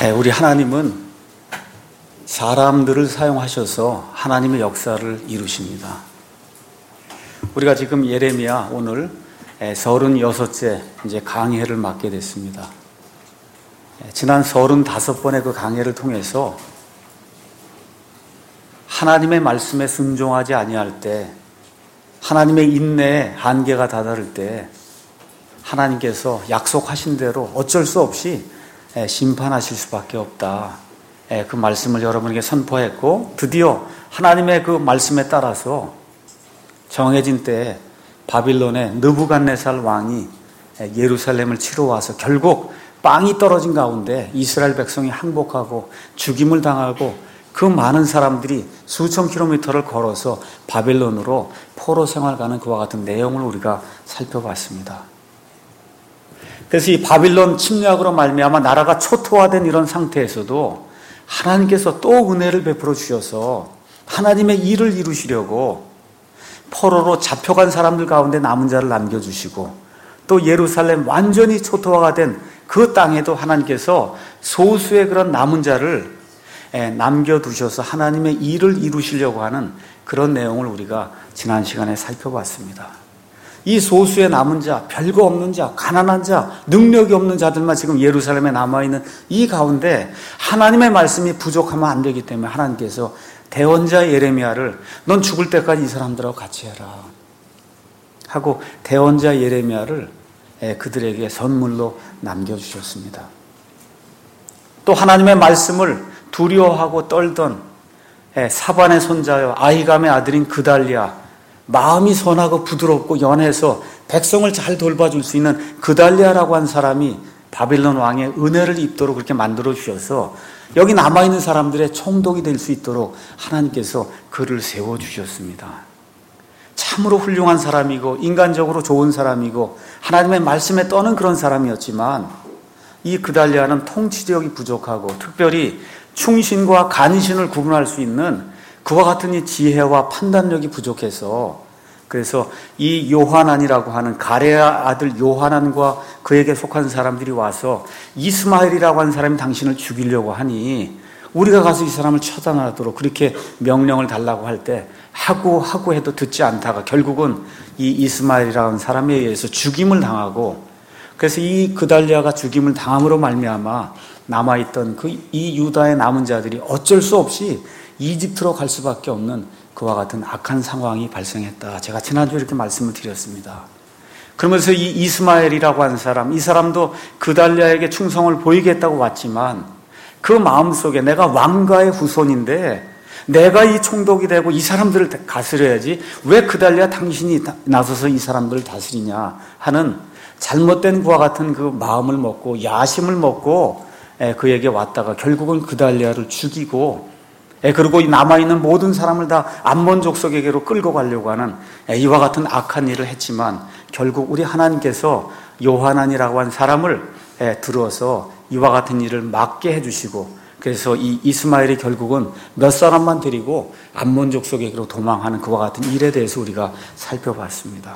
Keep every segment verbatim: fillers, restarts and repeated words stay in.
우리 하나님은 사람들을 사용하셔서 하나님의 역사를 이루십니다. 우리가 지금 예레미야 오늘 서른여섯째 이제 강해를 맡게 됐습니다. 지난 서른다섯 번의 그 강해를 통해서 하나님의 말씀에 순종하지 아니할 때, 하나님의 인내에 한계가 다다를 때 하나님께서 약속하신 대로 어쩔 수 없이 심판하실 수밖에 없다. 그 말씀을 여러분에게 선포했고, 드디어 하나님의 그 말씀에 따라서 정해진 때에 바빌론의 느부갓네살 왕이 예루살렘을 치러 와서 결국 빵이 떨어진 가운데 이스라엘 백성이 항복하고 죽임을 당하고 그 많은 사람들이 수천 킬로미터를 걸어서 바빌론으로 포로 생활 가는 그와 같은 내용을 우리가 살펴봤습니다. 그래서 이 바빌론 침략으로 말미암아 나라가 초토화된 이런 상태에서도 하나님께서 또 은혜를 베풀어 주셔서 하나님의 일을 이루시려고 포로로 잡혀간 사람들 가운데 남은 자를 남겨주시고, 또 예루살렘 완전히 초토화가 된 그 땅에도 하나님께서 소수의 그런 남은 자를 남겨두셔서 하나님의 일을 이루시려고 하는 그런 내용을 우리가 지난 시간에 살펴봤습니다. 이 소수의 남은 자, 별거 없는 자, 가난한 자, 능력이 없는 자들만 지금 예루살렘에 남아있는 이 가운데 하나님의 말씀이 부족하면 안 되기 때문에 하나님께서 대언자 예레미야를 넌 죽을 때까지 이 사람들하고 같이 해라 하고 대언자 예레미야를 그들에게 선물로 남겨주셨습니다. 또 하나님의 말씀을 두려워하고 떨던 사반의 손자여 아히감의 아들인 그달리아, 마음이 선하고 부드럽고 연해서 백성을 잘 돌봐줄 수 있는 그달리아라고 한 사람이 바빌론 왕의 은혜를 입도록 그렇게 만들어 주셔서 여기 남아있는 사람들의 총독이 될 수 있도록 하나님께서 그를 세워주셨습니다. 참으로 훌륭한 사람이고 인간적으로 좋은 사람이고 하나님의 말씀에 떠는 그런 사람이었지만 이 그달리아는 통치력이 부족하고 특별히 충신과 간신을 구분할 수 있는 그와 같은 이 지혜와 판단력이 부족해서, 그래서 이 요하난이라고 하는 가레아 아들 요하난과 그에게 속한 사람들이 와서 이스마엘이라고 하는 사람이 당신을 죽이려고 하니 우리가 가서 이 사람을 처단하도록 그렇게 명령을 달라고 할 때 하고 하고 해도 듣지 않다가 결국은 이 이스마엘이라는 사람에 의해서 죽임을 당하고, 그래서 이 그달리아가 죽임을 당함으로 말미암아 남아있던 그 이 유다의 남은 자들이 어쩔 수 없이 이집트로 갈 수밖에 없는 그와 같은 악한 상황이 발생했다. 제가 지난주에 이렇게 말씀을 드렸습니다. 그러면서 이 이스마엘이라고 하는 사람, 이 사람도 그달리아에게 충성을 보이겠다고 왔지만 그 마음속에 내가 왕가의 후손인데 내가 이 총독이 되고 이 사람들을 다스려야지 왜 그달리아 당신이 나서서 이 사람들을 다스리냐 하는 잘못된 그와 같은 그 마음을 먹고 야심을 먹고 그에게 왔다가 결국은 그달리아를 죽이고, 그리고 남아있는 모든 사람을 다 암몬 족속에게로 끌고 가려고 하는 이와 같은 악한 일을 했지만 결국 우리 하나님께서 요하난이라고 한 사람을 들어서 이와 같은 일을 막게 해주시고, 그래서 이 이스마엘이 결국은 몇 사람만 데리고 암몬 족속에게로 도망하는 그와 같은 일에 대해서 우리가 살펴봤습니다.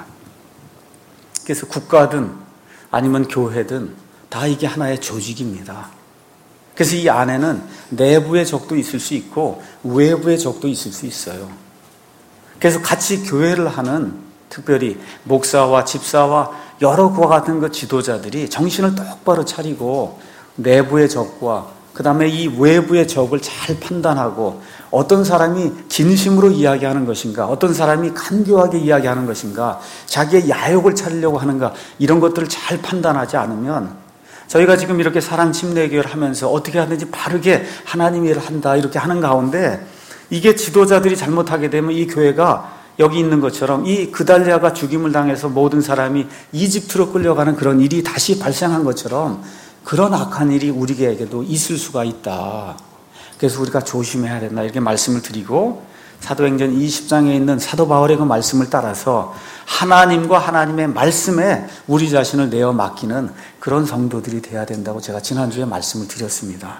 그래서 국가든 아니면 교회든 다 이게 하나의 조직입니다. 그래서 이 안에는 내부의 적도 있을 수 있고 외부의 적도 있을 수 있어요. 그래서 같이 교회를 하는 특별히 목사와 집사와 여러 그와 같은 그 지도자들이 정신을 똑바로 차리고 내부의 적과 그 다음에 이 외부의 적을 잘 판단하고 어떤 사람이 진심으로 이야기하는 것인가, 어떤 사람이 간교하게 이야기하는 것인가, 자기의 야욕을 차리려고 하는가, 이런 것들을 잘 판단하지 않으면 저희가 지금 이렇게 사랑 침례교회를 하면서 어떻게 하든지 바르게 하나님 일을 한다 이렇게 하는 가운데 이게 지도자들이 잘못하게 되면 이 교회가 여기 있는 것처럼 이 그달리아가 죽임을 당해서 모든 사람이 이집트로 끌려가는 그런 일이 다시 발생한 것처럼 그런 악한 일이 우리에게도 있을 수가 있다. 그래서 우리가 조심해야 된다 이렇게 말씀을 드리고, 사도행전 이십 장에 있는 사도 바울의 그 말씀을 따라서 하나님과 하나님의 말씀에 우리 자신을 내어 맡기는 그런 성도들이 돼야 된다고 제가 지난주에 말씀을 드렸습니다.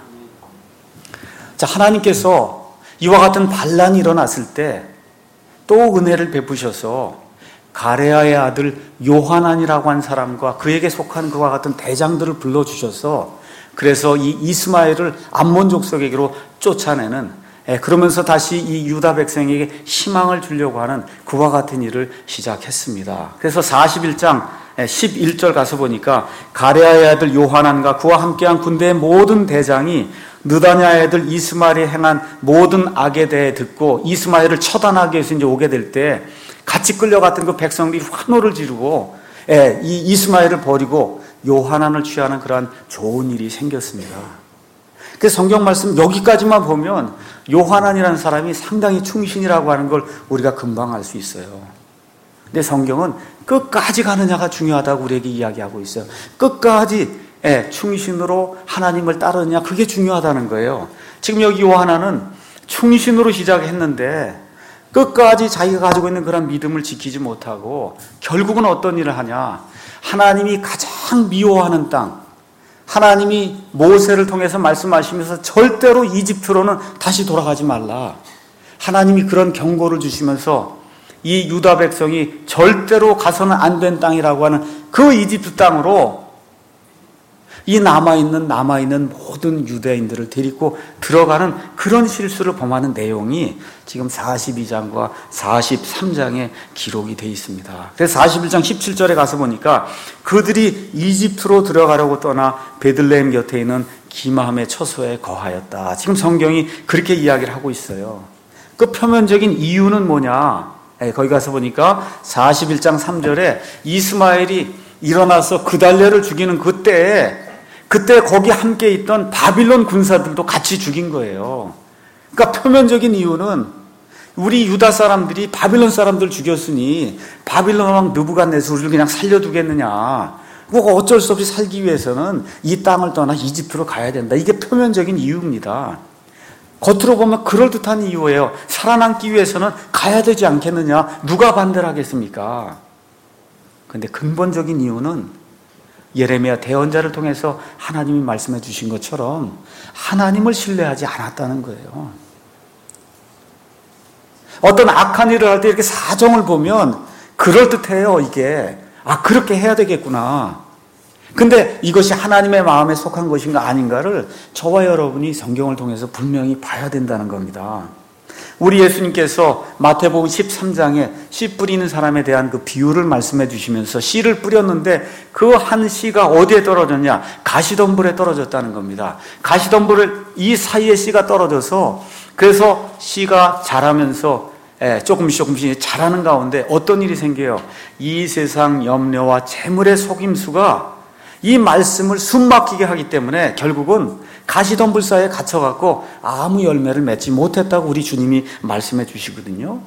자, 하나님께서 이와 같은 반란이 일어났을 때 또 은혜를 베푸셔서 가레아의 아들 요하난이라고 한 사람과 그에게 속한 그와 같은 대장들을 불러주셔서 그래서 이 이스마엘을 암몬 족속에게로 쫓아내는, 예, 그러면서 다시 이 유다 백성에게 희망을 주려고 하는 그와 같은 일을 시작했습니다. 그래서 사십일 장 십일 절 가서 보니까 가레아의 아들 요하난과 그와 함께한 군대의 모든 대장이 느다냐의 아들 이스마엘이 행한 모든 악에 대해 듣고 이스마엘을 처단하기 위해서 이제 오게 될 때 같이 끌려갔던 그 백성들이 환호를 지르고, 예, 이 이스마엘을 버리고 요하난을 취하는 그러한 좋은 일이 생겼습니다. 그 성경 말씀 여기까지만 보면 요하난이라는 사람이 상당히 충신이라고 하는 걸 우리가 금방 알 수 있어요. 근데 성경은 끝까지 가느냐가 중요하다고 우리에게 이야기하고 있어요. 끝까지, 예, 충신으로 하나님을 따르느냐, 그게 중요하다는 거예요. 지금 여기 요하난은 충신으로 시작했는데 끝까지 자기가 가지고 있는 그런 믿음을 지키지 못하고 결국은 어떤 일을 하냐, 하나님이 가장 미워하는 땅, 하나님이 모세를 통해서 말씀하시면서 절대로 이집트로는 다시 돌아가지 말라, 하나님이 그런 경고를 주시면서 이 유다 백성이 절대로 가서는 안 된 땅이라고 하는 그 이집트 땅으로 이 남아있는 남아있는 모든 유대인들을 데리고 들어가는 그런 실수를 범하는 내용이 지금 사십이 장과 사십삼 장에 기록이 되어 있습니다. 그래서 사십일 장 십칠 절에 가서 보니까 그들이 이집트로 들어가려고 떠나 베들레헴 곁에 있는 기마함의 처소에 거하였다. 지금 성경이 그렇게 이야기를 하고 있어요. 그 표면적인 이유는 뭐냐? 네, 거기 가서 보니까 사십일 장 삼 절에 이스마엘이 일어나서 그달랴를 죽이는 그때에 그때 거기 함께 있던 바빌론 군사들도 같이 죽인 거예요. 그러니까 표면적인 이유는 우리 유다 사람들이 바빌론 사람들 죽였으니 바빌론 왕 느부갓네살을 그냥 살려두겠느냐, 뭐 어쩔 수 없이 살기 위해서는 이 땅을 떠나 이집트로 가야 된다. 이게 표면적인 이유입니다. 겉으로 보면 그럴듯한 이유예요. 살아남기 위해서는 가야 되지 않겠느냐, 누가 반대를 하겠습니까? 그런데 근본적인 이유는 예레미야 대언자를 통해서 하나님이 말씀해 주신 것처럼 하나님을 신뢰하지 않았다는 거예요. 어떤 악한 일을 할 때 이렇게 사정을 보면 그럴듯해요. 이게, 아, 그렇게 해야 되겠구나. 근데 이것이 하나님의 마음에 속한 것인가 아닌가를 저와 여러분이 성경을 통해서 분명히 봐야 된다는 겁니다. 우리 예수님께서 마태복음 십삼 장에 씨 뿌리는 사람에 대한 그 비유를 말씀해 주시면서 씨를 뿌렸는데 그 한 씨가 어디에 떨어졌냐? 가시덤불에 떨어졌다는 겁니다. 가시덤불을 이 사이에 씨가 떨어져서 그래서 씨가 자라면서 조금씩 조금씩 자라는 가운데 어떤 일이 생겨요? 이 세상 염려와 재물의 속임수가 이 말씀을 숨막히게 하기 때문에 결국은 가시덤불 사이에 갇혀갖고 아무 열매를 맺지 못했다고 우리 주님이 말씀해 주시거든요.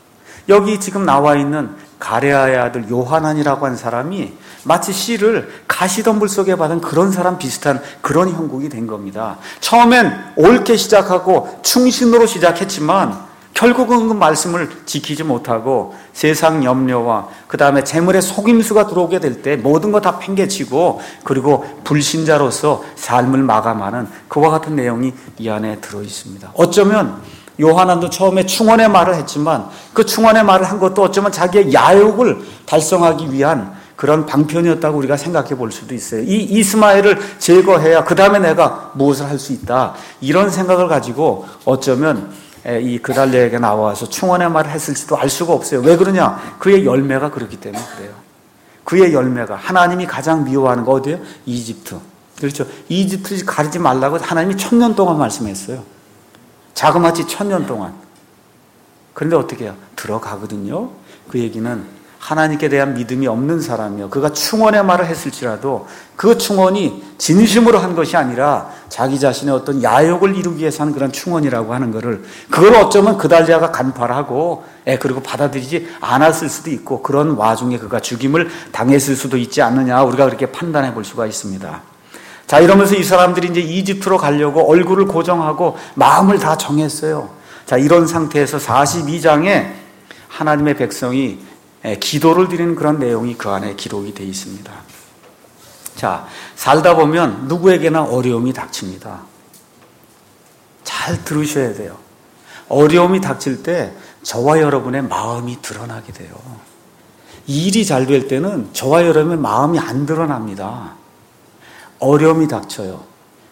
여기 지금 나와 있는 가레아의 아들 요하난이라고 한 사람이 마치 씨를 가시덤불 속에 받은 그런 사람 비슷한 그런 형국이 된 겁니다. 처음엔 옳게 시작하고 충신으로 시작했지만 결국은 그 말씀을 지키지 못하고 세상 염려와 그 다음에 재물의 속임수가 들어오게 될 때 모든 거 다 팽개치고 그리고 불신자로서 삶을 마감하는 그와 같은 내용이 이 안에 들어 있습니다. 어쩌면 요하난도 처음에 충원의 말을 했지만 그 충원의 말을 한 것도 어쩌면 자기의 야욕을 달성하기 위한 그런 방편이었다고 우리가 생각해 볼 수도 있어요. 이 이스마엘을 제거해야 그 다음에 내가 무엇을 할 수 있다, 이런 생각을 가지고 어쩌면 이 그달랴에게 나와서 충원의 말을 했을지도 알 수가 없어요. 왜 그러냐? 그의 열매가 그렇기 때문에 그래요. 그의 열매가 하나님이 가장 미워하는 거 어디예요? 이집트. 그렇죠. 이집트 가리지 말라고 하나님이 천년 동안 말씀했어요. 자그마치 천년 동안. 그런데 어떻게 해요? 들어가거든요. 그 얘기는 하나님께 대한 믿음이 없는 사람이요, 그가 충원의 말을 했을지라도 그 충원이 진심으로 한 것이 아니라 자기 자신의 어떤 야욕을 이루기 위해서 하는 그런 충원이라고 하는 것을, 그걸 어쩌면 그달랴가 간파하고 예, 그리고 받아들이지 않았을 수도 있고 그런 와중에 그가 죽임을 당했을 수도 있지 않느냐, 우리가 그렇게 판단해 볼 수가 있습니다. 자, 이러면서 이 사람들이 이제 이집트로 가려고 얼굴을 고정하고 마음을 다 정했어요. 자, 이런 상태에서 사십이 장에 하나님의 백성이 기도를 드리는 그런 내용이 그 안에 기록이 되어 있습니다. 자, 살다 보면 누구에게나 어려움이 닥칩니다. 잘 들으셔야 돼요. 어려움이 닥칠 때 저와 여러분의 마음이 드러나게 돼요. 일이 잘 될 때는 저와 여러분의 마음이 안 드러납니다. 어려움이 닥쳐요.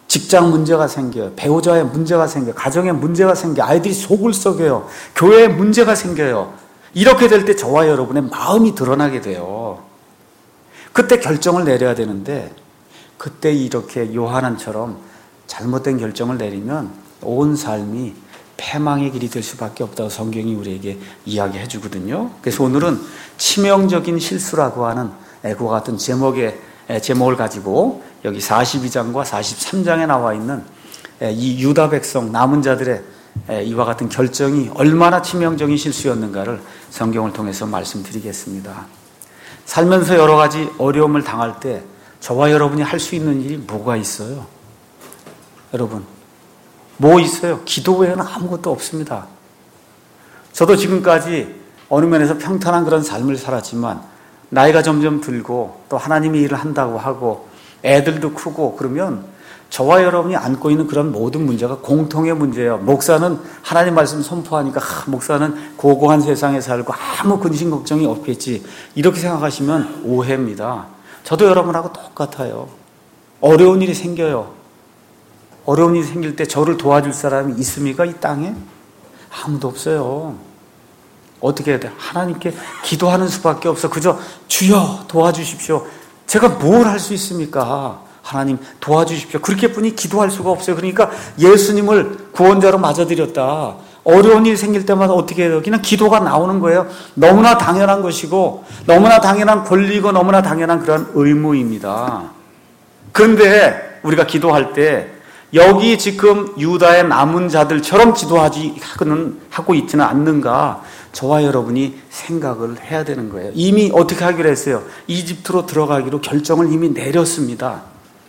직장 문제가 생겨요. 배우자의 문제가 생겨요. 가정에 문제가 생겨요. 아이들이 속을 썩여요. 교회에 문제가 생겨요. 이렇게 될 때 저와 여러분의 마음이 드러나게 돼요. 그때 결정을 내려야 되는데 그때 이렇게 요한처럼 잘못된 결정을 내리면 온 삶이 패망의 길이 될 수밖에 없다고 성경이 우리에게 이야기해 주거든요. 그래서 오늘은 치명적인 실수라고 하는 그와 같은 제목의 제목을 가지고 여기 사십이 장과 사십삼 장에 나와 있는 이 유다 백성 남은 자들의 이와 같은 결정이 얼마나 치명적인 실수였는가를 성경을 통해서 말씀드리겠습니다. 살면서 여러 가지 어려움을 당할 때 저와 여러분이 할 수 있는 일이 뭐가 있어요? 여러분, 뭐 있어요? 기도 외에는 아무것도 없습니다. 저도 지금까지 어느 면에서 평탄한 그런 삶을 살았지만 나이가 점점 들고 또 하나님의 일을 한다고 하고 애들도 크고 그러면 저와 여러분이 안고 있는 그런 모든 문제가 공통의 문제예요. 목사는 하나님 말씀 선포하니까 아, 목사는 고고한 세상에 살고 아무 근심 걱정이 없겠지 이렇게 생각하시면 오해입니다. 저도 여러분하고 똑같아요. 어려운 일이 생겨요. 어려운 일이 생길 때 저를 도와줄 사람이 있습니까? 이 땅에? 아무도 없어요. 어떻게 해야 돼? 하나님께 기도하는 수밖에 없어. 그저 주여 도와주십시오. 제가 뭘 할 수 있습니까? 하나님 도와주십시오. 그렇게뿐이 기도할 수가 없어요. 그러니까 예수님을 구원자로 맞아들였다. 어려운 일이 생길 때마다 어떻게 해요? 그냥 기도가 나오는 거예요. 너무나 당연한 것이고 너무나 당연한 권리고 너무나 당연한 그런 의무입니다. 그런데 우리가 기도할 때 여기 지금 유다의 남은 자들처럼 기도하지 하고 있지는 않는가? 저와 여러분이 생각을 해야 되는 거예요. 이미 어떻게 하기로 했어요? 이집트로 들어가기로 결정을 이미 내렸습니다.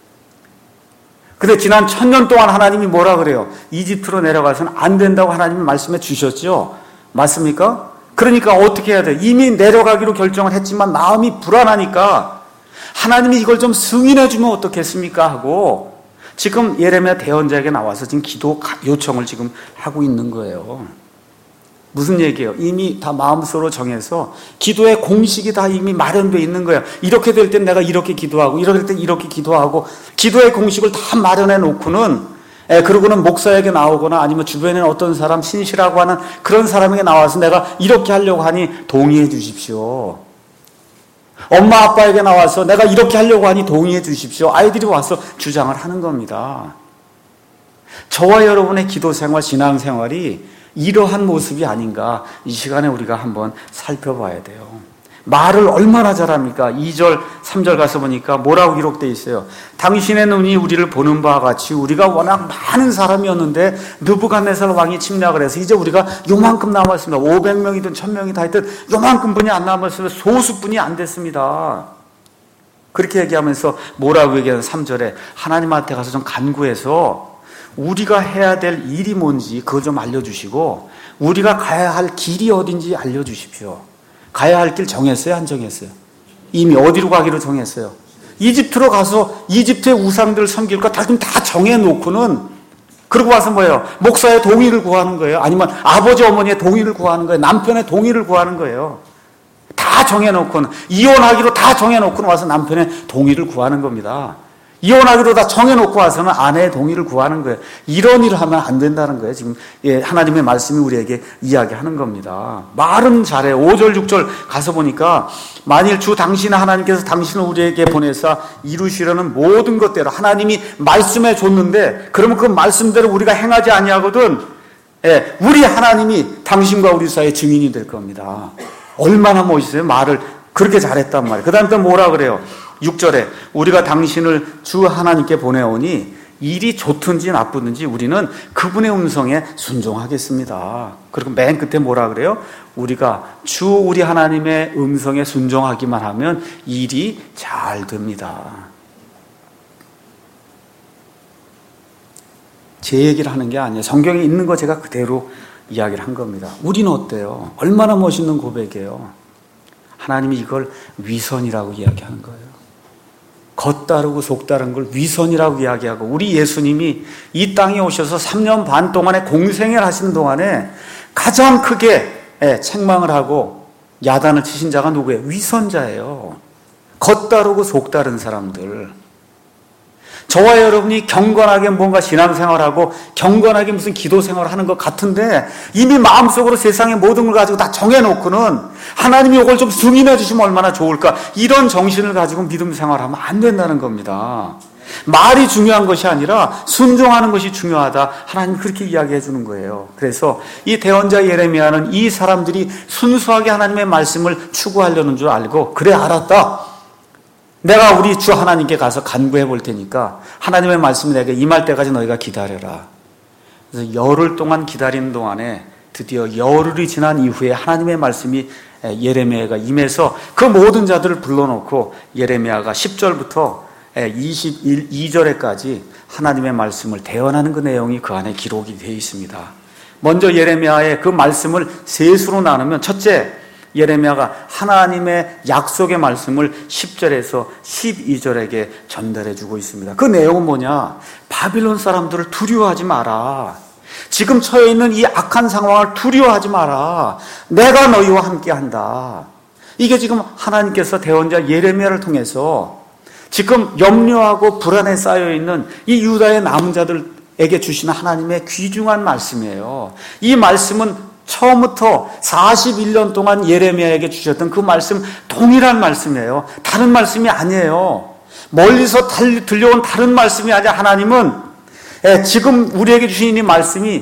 근데 지난 천년 동안 하나님이 뭐라 그래요? 이집트로 내려가서는 안 된다고 하나님이 말씀해 주셨죠? 맞습니까? 그러니까 어떻게 해야 돼요? 이미 내려가기로 결정을 했지만 마음이 불안하니까 하나님이 이걸 좀 승인해 주면 어떻겠습니까? 하고 지금 예레미야 대언자에게 나와서 지금 기도 요청을 지금 하고 있는 거예요. 무슨 얘기예요? 이미 다 마음속으로 정해서 기도의 공식이 다 이미 마련되어 있는 거예요. 이렇게 될 땐 내가 이렇게 기도하고 이렇게 될 땐 이렇게 기도하고 기도의 공식을 다 마련해 놓고는 예, 그러고는 목사에게 나오거나 아니면 주변에 어떤 사람 신시라고 하는 그런 사람에게 나와서 내가 이렇게 하려고 하니 동의해 주십시오. 엄마 아빠에게 나와서 내가 이렇게 하려고 하니 동의해 주십시오. 아이들이 와서 주장을 하는 겁니다. 저와 여러분의 기도 생활, 신앙 생활이 이러한 모습이 아닌가 이 시간에 우리가 한번 살펴봐야 돼요. 말을 얼마나 잘합니까? 이 절, 삼 절 가서 보니까 뭐라고 기록되어 있어요? 당신의 눈이 우리를 보는 바와 같이 우리가 워낙 많은 사람이었는데 느부갓네살 왕이 침략을 해서 이제 우리가 요만큼 남았습니다. 오백 명이든 천 명이 다 있든 요만큼 분이 안 남았으면 소수뿐이 안 됐습니다. 그렇게 얘기하면서 뭐라고 얘기하는 삼 절에 하나님한테 가서 좀 간구해서 우리가 해야 될 일이 뭔지 그거 좀 알려주시고 우리가 가야 할 길이 어딘지 알려주십시오. 가야 할 길 정했어요? 안 정했어요? 이미 어디로 가기로 정했어요? 이집트로 가서 이집트의 우상들 섬길 거 다 다 정해놓고는 그러고 와서 뭐예요? 목사의 동의를 구하는 거예요? 아니면 아버지 어머니의 동의를 구하는 거예요? 남편의 동의를 구하는 거예요? 다 정해놓고는 이혼하기로 다 정해놓고는 와서 남편의 동의를 구하는 겁니다. 이혼하기로 다 정해놓고 와서는 아내의 동의를 구하는 거예요. 이런 일을 하면 안 된다는 거예요. 지금 하나님의 말씀이 우리에게 이야기하는 겁니다. 말은 잘해요. 오 절, 육 절 가서 보니까 만일 주 당신 하나님께서 당신을 우리에게 보내사 이루시려는 모든 것대로 하나님이 말씀해 줬는데 그러면 그 말씀대로 우리가 행하지 아니하거든 예, 우리 하나님이 당신과 우리 사이의 증인이 될 겁니다. 얼마나 멋있어요. 말을 그렇게 잘했단 말이에요. 그 다음 또 뭐라 그래요? 육 절에 우리가 당신을 주 하나님께 보내오니 일이 좋든지 나쁘든지 우리는 그분의 음성에 순종하겠습니다. 그리고 맨 끝에 뭐라 그래요? 우리가 주 우리 하나님의 음성에 순종하기만 하면 일이 잘 됩니다. 제 얘기를 하는 게 아니에요. 성경에 있는 거 제가 그대로 이야기를 한 겁니다. 우리는 어때요? 얼마나 멋있는 고백이에요. 하나님이 이걸 위선이라고 이야기하는 거예요. 겉다르고 속다른 걸 위선이라고 이야기하고 우리 예수님이 이 땅에 오셔서 삼 년 반 동안에 공생애를 하시는 동안에 가장 크게 책망을 하고 야단을 치신 자가 누구예요? 위선자예요. 겉다르고 속다른 사람들. 저와 여러분이 경건하게 뭔가 신앙생활하고 경건하게 무슨 기도생활을 하는 것 같은데 이미 마음속으로 세상의 모든 걸 가지고 다 정해놓고는 하나님이 이걸 좀 승인해 주시면 얼마나 좋을까, 이런 정신을 가지고 믿음 생활하면 안 된다는 겁니다. 말이 중요한 것이 아니라 순종하는 것이 중요하다. 하나님 그렇게 이야기해 주는 거예요. 그래서 이 대언자 예레미야는 이 사람들이 순수하게 하나님의 말씀을 추구하려는 줄 알고, 그래 알았다, 내가 우리 주 하나님께 가서 간구해 볼 테니까 하나님의 말씀이 내게 임할 때까지 너희가 기다려라. 그래서 열흘 동안 기다리는 동안에 드디어 열흘이 지난 이후에 하나님의 말씀이 예레미야가 임해서 그 모든 자들을 불러놓고 예레미야가 십 절부터 이십이 절에까지 하나님의 말씀을 대언하는 그 내용이 그 안에 기록이 되어 있습니다. 먼저 예레미야의 그 말씀을 세 수로 나누면, 첫째, 예레미야가 하나님의 약속의 말씀을 십 절에서 십이 절에게 전달해 주고 있습니다. 그 내용은 뭐냐? 바빌론 사람들을 두려워하지 마라. 지금 처해 있는 이 악한 상황을 두려워하지 마라. 내가 너희와 함께 한다. 이게 지금 하나님께서 대언자 예레미야를 통해서 지금 염려하고 불안에 쌓여있는 이 유다의 남은 자들에게 주시는 하나님의 귀중한 말씀이에요. 이 말씀은 처음부터 사십일 년 동안 예레미야에게 주셨던 그 말씀 동일한 말씀이에요. 다른 말씀이 아니에요. 멀리서 들려온 다른 말씀이 아니라 하나님은 지금 우리에게 주신 이 말씀이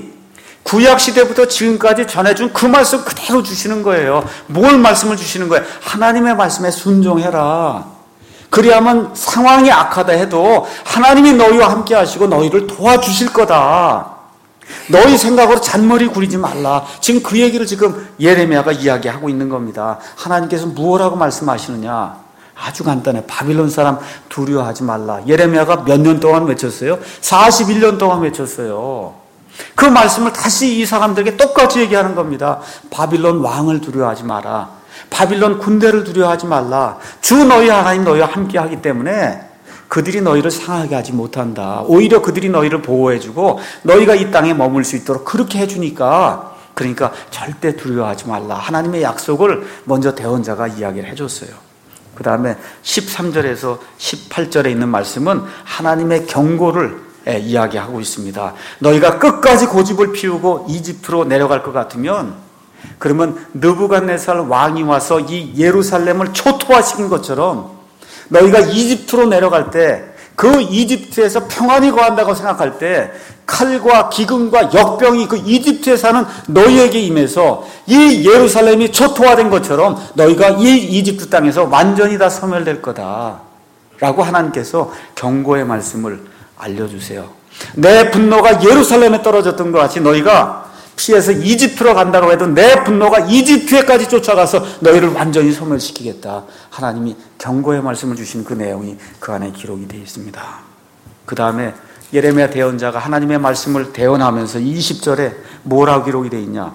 구약시대부터 지금까지 전해준 그 말씀 그대로 주시는 거예요. 뭘 말씀을 주시는 거예요? 하나님의 말씀에 순종해라. 그리하면 상황이 악하다 해도 하나님이 너희와 함께 하시고 너희를 도와주실 거다. 너희 생각으로 잔머리 구리지 말라. 지금 그 얘기를 지금 예레미야가 이야기하고 있는 겁니다. 하나님께서 무엇라고 말씀하시느냐? 아주 간단해. 바빌론 사람 두려워하지 말라. 예레미야가 몇 년 동안 외쳤어요? 사십일 년 동안 외쳤어요. 그 말씀을 다시 이 사람들에게 똑같이 얘기하는 겁니다. 바빌론 왕을 두려워하지 마라. 바빌론 군대를 두려워하지 말라. 주 너희 하나님 너희와 함께 하기 때문에 그들이 너희를 상하게 하지 못한다. 오히려 그들이 너희를 보호해주고 너희가 이 땅에 머물 수 있도록 그렇게 해주니까, 그러니까 절대 두려워하지 말라. 하나님의 약속을 먼저 대언자가 이야기를 해줬어요. 그 다음에 십삼 절에서 십팔 절에 있는 말씀은 하나님의 경고를 이야기하고 있습니다. 너희가 끝까지 고집을 피우고 이집트로 내려갈 것 같으면, 그러면 느부갓네살 왕이 와서 이 예루살렘을 초토화시킨 것처럼 너희가 이집트로 내려갈 때, 그 이집트에서 평안히 거한다고 생각할 때 칼과 기근과 역병이 그 이집트에 사는 너희에게 임해서 이 예루살렘이 초토화된 것처럼 너희가 이 이집트 땅에서 완전히 다 소멸될 거다 라고 하나님께서 경고의 말씀을 알려주세요. 내 분노가 예루살렘에 떨어졌던 것 같이 너희가 피해서 이집트로 간다고 해도 내 분노가 이집트에까지 쫓아가서 너희를 완전히 소멸시키겠다. 하나님이 경고의 말씀을 주신 그 내용이 그 안에 기록이 되어 있습니다. 그 다음에 예레미야 대언자가 하나님의 말씀을 대언하면서 이십 절에 뭐라고 기록이 되어 있냐?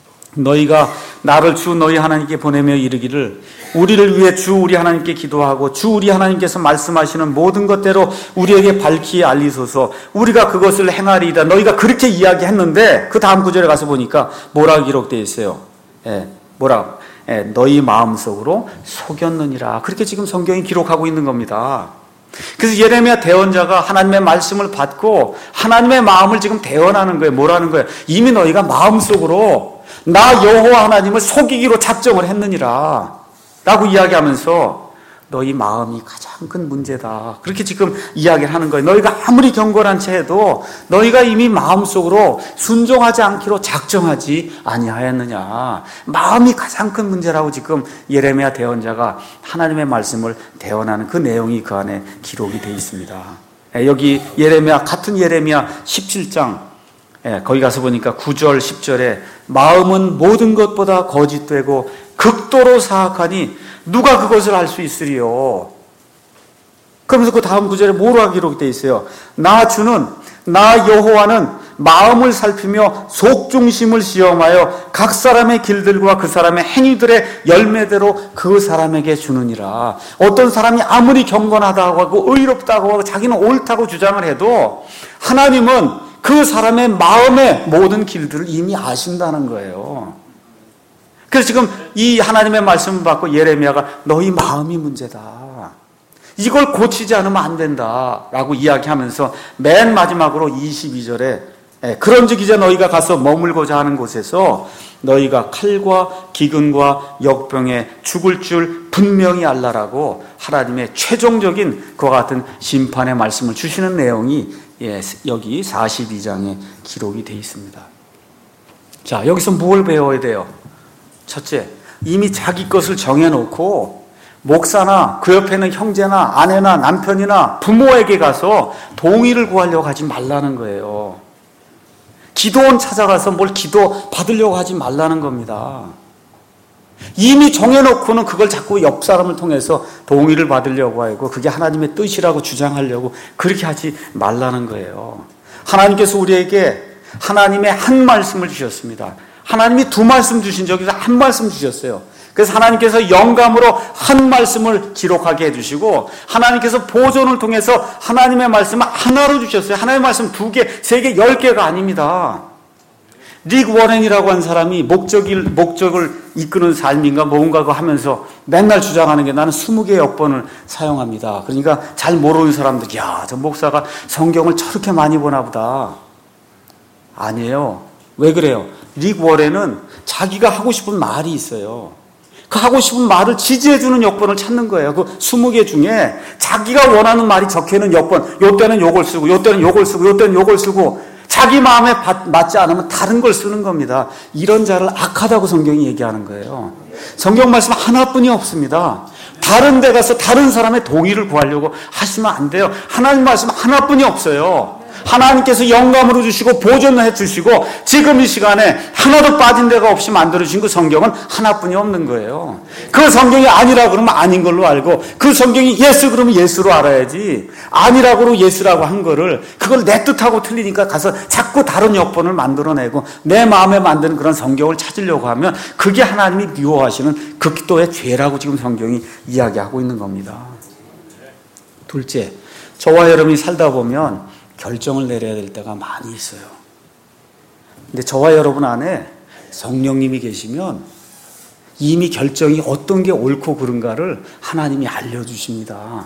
너희가 나를 주 너희 하나님께 보내며 이르기를 우리를 위해 주 우리 하나님께 기도하고 주 우리 하나님께서 말씀하시는 모든 것대로 우리에게 밝히 알리소서. 우리가 그것을 행하리이다. 너희가 그렇게 이야기했는데 그 다음 구절에 가서 보니까 뭐라고 기록되어 있어요? 예, 뭐라고? 예, 너희 마음속으로 속였느니라. 그렇게 지금 성경이 기록하고 있는 겁니다. 그래서 예레미야 대언자가 하나님의 말씀을 받고 하나님의 마음을 지금 대언하는 거예요. 뭐라는 거예요? 이미 너희가 마음속으로 나 여호와 하나님을 속이기로 작정을 했느니라 라고 이야기하면서 너희 마음이 가장 큰 문제다. 그렇게 지금 이야기를 하는 거예요. 너희가 아무리 경건한 채 해도 너희가 이미 마음속으로 순종하지 않기로 작정하지 아니하였느냐. 마음이 가장 큰 문제라고 지금 예레미야 대언자가 하나님의 말씀을 대언하는 그 내용이 그 안에 기록이 되어 있습니다. 여기 예레미야, 같은 예레미야 십칠 장 거기 가서 보니까 구 절 십 절에 마음은 모든 것보다 거짓되고 극도로 사악하니 누가 그것을 알 수 있으리요. 그러면서 그 다음 구절에 뭐라고 기록되어 있어요? 나 주는, 나 여호와는 마음을 살피며 속중심을 시험하여 각 사람의 길들과 그 사람의 행위들의 열매대로 그 사람에게 주느니라. 어떤 사람이 아무리 경건하다고 하고 의롭다고 하고 자기는 옳다고 주장을 해도 하나님은 그 사람의 마음의 모든 길들을 이미 아신다는 거예요. 그래서 지금 이 하나님의 말씀을 받고 예레미야가 너희 마음이 문제다. 이걸 고치지 않으면 안 된다라고 이야기하면서 맨 마지막으로 이십이 절에 그런즉 이제 너희가 가서 머물고자 하는 곳에서 너희가 칼과 기근과 역병에 죽을 줄 분명히 알라라고 하나님의 최종적인 그와 같은 심판의 말씀을 주시는 내용이 여기 사십이 장에 기록이 되어 있습니다. 자, 여기서 뭘 배워야 돼요? 첫째, 이미 자기 것을 정해놓고 목사나 그 옆에 있는 형제나 아내나 남편이나 부모에게 가서 동의를 구하려고 하지 말라는 거예요. 기도원 찾아가서 뭘 기도 받으려고 하지 말라는 겁니다. 이미 정해놓고는 그걸 자꾸 옆 사람을 통해서 동의를 받으려고 하고 그게 하나님의 뜻이라고 주장하려고 그렇게 하지 말라는 거예요. 하나님께서 우리에게 하나님의 한 말씀을 주셨습니다. 하나님이 두 말씀 주신 적이 한 말씀 주셨어요. 그래서 하나님께서 영감으로 한 말씀을 기록하게 해주시고 하나님께서 보존을 통해서 하나님의 말씀을 하나로 주셨어요. 하나님의 말씀 두 개, 세 개, 열 개가 아닙니다. 릭 워렌이라고 한 사람이 목적을, 목적을 이끄는 삶인가 뭔가 하면서 맨날 주장하는 게 나는 스무 개의 역번을 사용합니다. 그러니까 잘 모르는 사람들, 야, 저 목사가 성경을 저렇게 많이 보나 보다. 아니에요. 왜 그래요? 릭 워렌은 자기가 하고 싶은 말이 있어요. 그 하고 싶은 말을 지지해주는 역번을 찾는 거예요. 그 스무 개 중에 자기가 원하는 말이 적혀있는 역번, 요때는 요걸 쓰고, 요때는 요걸 쓰고, 요때는 요걸 쓰고, 자기 마음에 맞지 않으면 다른 걸 쓰는 겁니다. 이런 자를 악하다고 성경이 얘기하는 거예요. 성경 말씀 하나뿐이 없습니다. 다른 데 가서 다른 사람의 동의를 구하려고 하시면 안 돼요. 하나님 말씀 하나뿐이 없어요. 하나님께서 영감으로 주시고 보존해 주시고 지금 이 시간에 하나도 빠진 데가 없이 만들어주신 그 성경은 하나뿐이 없는 거예요. 그 성경이 아니라 그러면 아닌 걸로 알고 그 성경이 예수 그러면 예수로 알아야지 아니라고 예수라고 한 거를 그걸 내 뜻하고 틀리니까 가서 자꾸 다른 역본을 만들어내고 내 마음에 만드는 그런 성경을 찾으려고 하면 그게 하나님이 미워하시는 극도의 죄라고 지금 성경이 이야기하고 있는 겁니다. 둘째, 저와 여러분이 살다 보면 결정을 내려야 될 때가 많이 있어요. 근데 저와 여러분 안에 성령님이 계시면 이미 결정이 어떤 게 옳고 그른가를 하나님이 알려주십니다.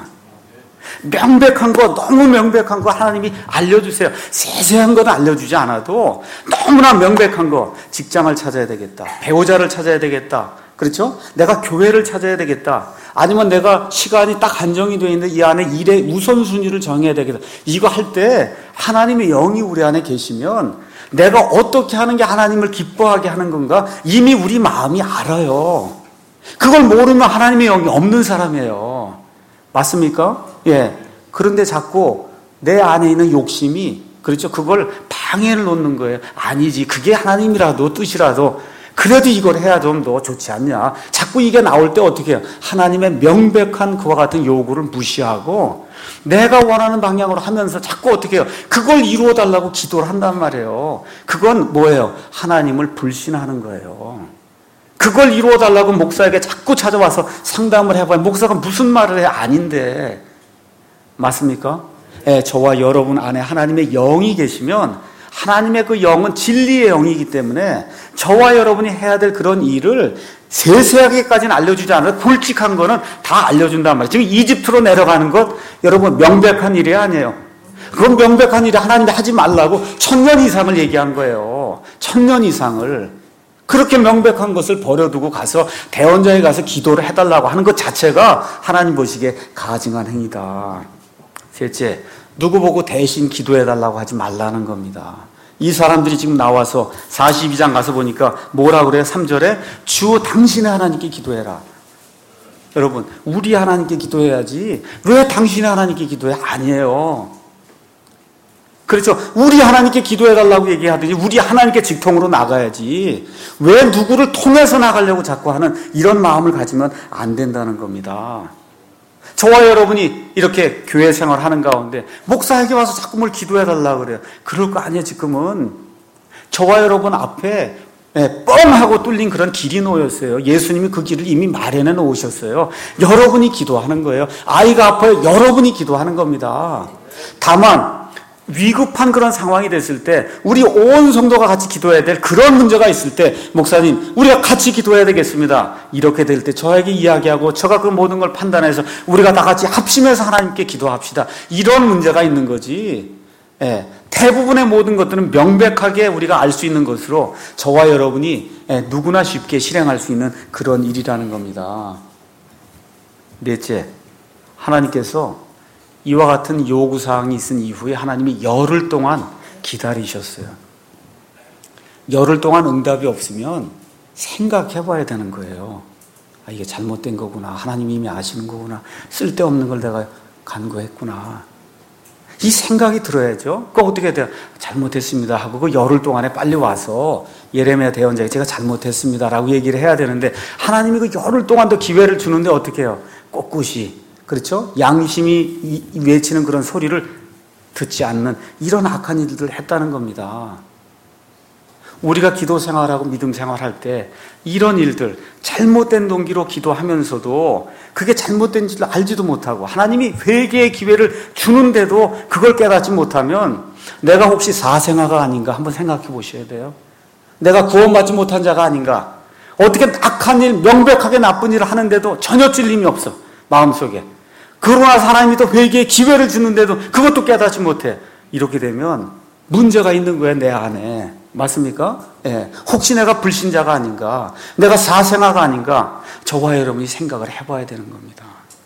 명백한 거, 너무 명백한 거 하나님이 알려주세요. 세세한 건 알려주지 않아도 너무나 명백한 거, 직장을 찾아야 되겠다, 배우자를 찾아야 되겠다, 그렇죠? 내가 교회를 찾아야 되겠다. 아니면 내가 시간이 딱 한정이 되어 있는데 이 안에 일의 우선순위를 정해야 되겠다. 이거 할 때 하나님의 영이 우리 안에 계시면 내가 어떻게 하는 게 하나님을 기뻐하게 하는 건가 이미 우리 마음이 알아요. 그걸 모르면 하나님의 영이 없는 사람이에요. 맞습니까? 예. 그런데 자꾸 내 안에 있는 욕심이, 그렇죠? 그걸 방해를 놓는 거예요. 아니지. 그게 하나님이라도 뜻이라도 그래도 이걸 해야 좀 더 좋지 않냐. 자꾸 이게 나올 때 어떻게 해요? 하나님의 명백한 그와 같은 요구를 무시하고 내가 원하는 방향으로 하면서 자꾸 어떻게 해요? 그걸 이루어달라고 기도를 한단 말이에요. 그건 뭐예요? 하나님을 불신하는 거예요. 그걸 이루어달라고 목사에게 자꾸 찾아와서 상담을 해봐요. 목사가 무슨 말을 해? 아닌데. 맞습니까? 예, 저와 여러분 안에 하나님의 영이 계시면 하나님의 그 영은 진리의 영이기 때문에 저와 여러분이 해야 될 그런 일을 세세하게까지는 알려주지 않아도 굵직한 거는 다 알려준단 말이에요. 지금 이집트로 내려가는 것 여러분 명백한 일이 아니에요. 그건 명백한 일이 하나님이 하지 말라고 천년 이상을 얘기한 거예요. 천년 이상을. 그렇게 명백한 것을 버려두고 가서 대원장에 가서 기도를 해달라고 하는 것 자체가 하나님 보시기에 가증한 행위다. 셋째, 누구 보고 대신 기도해달라고 하지 말라는 겁니다. 이 사람들이 지금 나와서 사십이 장 가서 보니까 뭐라 그래요? 삼 절에 주 당신의 하나님께 기도해라. 여러분, 우리 하나님께 기도해야지 왜 당신의 하나님께 기도해? 아니에요. 그렇죠. 우리 하나님께 기도해달라고 얘기하든지 우리 하나님께 직통으로 나가야지 왜 누구를 통해서 나가려고 자꾸 하는 이런 마음을 가지면 안 된다는 겁니다. 저와 여러분이 이렇게 교회 생활하는 가운데 목사에게 와서 자꾸 뭘 기도해달라고 그래요. 그럴 거 아니에요. 지금은 저와 여러분 앞에 뻥하고 뚫린 그런 길이 놓였어요. 예수님이 그 길을 이미 마련해 놓으셨어요. 여러분이 기도하는 거예요. 아이가 아파요. 여러분이 기도하는 겁니다. 다만 위급한 그런 상황이 됐을 때 우리 온 성도가 같이 기도해야 될 그런 문제가 있을 때 목사님 우리가 같이 기도해야 되겠습니다. 이렇게 될 때 저에게 이야기하고 저가 그 모든 걸 판단해서 우리가 다 같이 합심해서 하나님께 기도합시다. 이런 문제가 있는 거지. 예, 대부분의 모든 것들은 명백하게 우리가 알 수 있는 것으로 저와 여러분이 예, 누구나 쉽게 실행할 수 있는 그런 일이라는 겁니다. 넷째, 하나님께서 이와 같은 요구사항이 있은 이후에 하나님이 열흘 동안 기다리셨어요. 열흘 동안 응답이 없으면 생각해 봐야 되는 거예요. 아, 이게 잘못된 거구나. 하나님이 이미 아시는 거구나. 쓸데없는 걸 내가 간구했구나. 이 생각이 들어야죠. 그거 어떻게 해야 돼요? 잘못했습니다 하고 그 열흘 동안에 빨리 와서 예레미야 대언자에게 제가 잘못했습니다 라고 얘기를 해야 되는데 하나님이 그 열흘 동안 더 기회를 주는데 어떻게 해요? 꼿꼿이, 그렇죠? 양심이 외치는 그런 소리를 듣지 않는 이런 악한 일들을 했다는 겁니다. 우리가 기도 생활하고 믿음 생활할 때 이런 일들, 잘못된 동기로 기도하면서도 그게 잘못된 줄 알지도 못하고 하나님이 회개의 기회를 주는데도 그걸 깨닫지 못하면 내가 혹시 사생아가 아닌가 한번 생각해 보셔야 돼요. 내가 구원받지 못한 자가 아닌가. 어떻게 악한 일, 명백하게 나쁜 일을 하는데도 전혀 찔림이 없어, 마음속에. 그러고 나서 하나님이 또 회개의 기회를 주는데도 그것도 깨닫지 못해. 이렇게 되면 문제가 있는 거예요, 내 안에. 맞습니까? 예. 혹시 내가 불신자가 아닌가? 내가 사생아가 아닌가? 저와 여러분이 생각을 해봐야 되는 겁니다.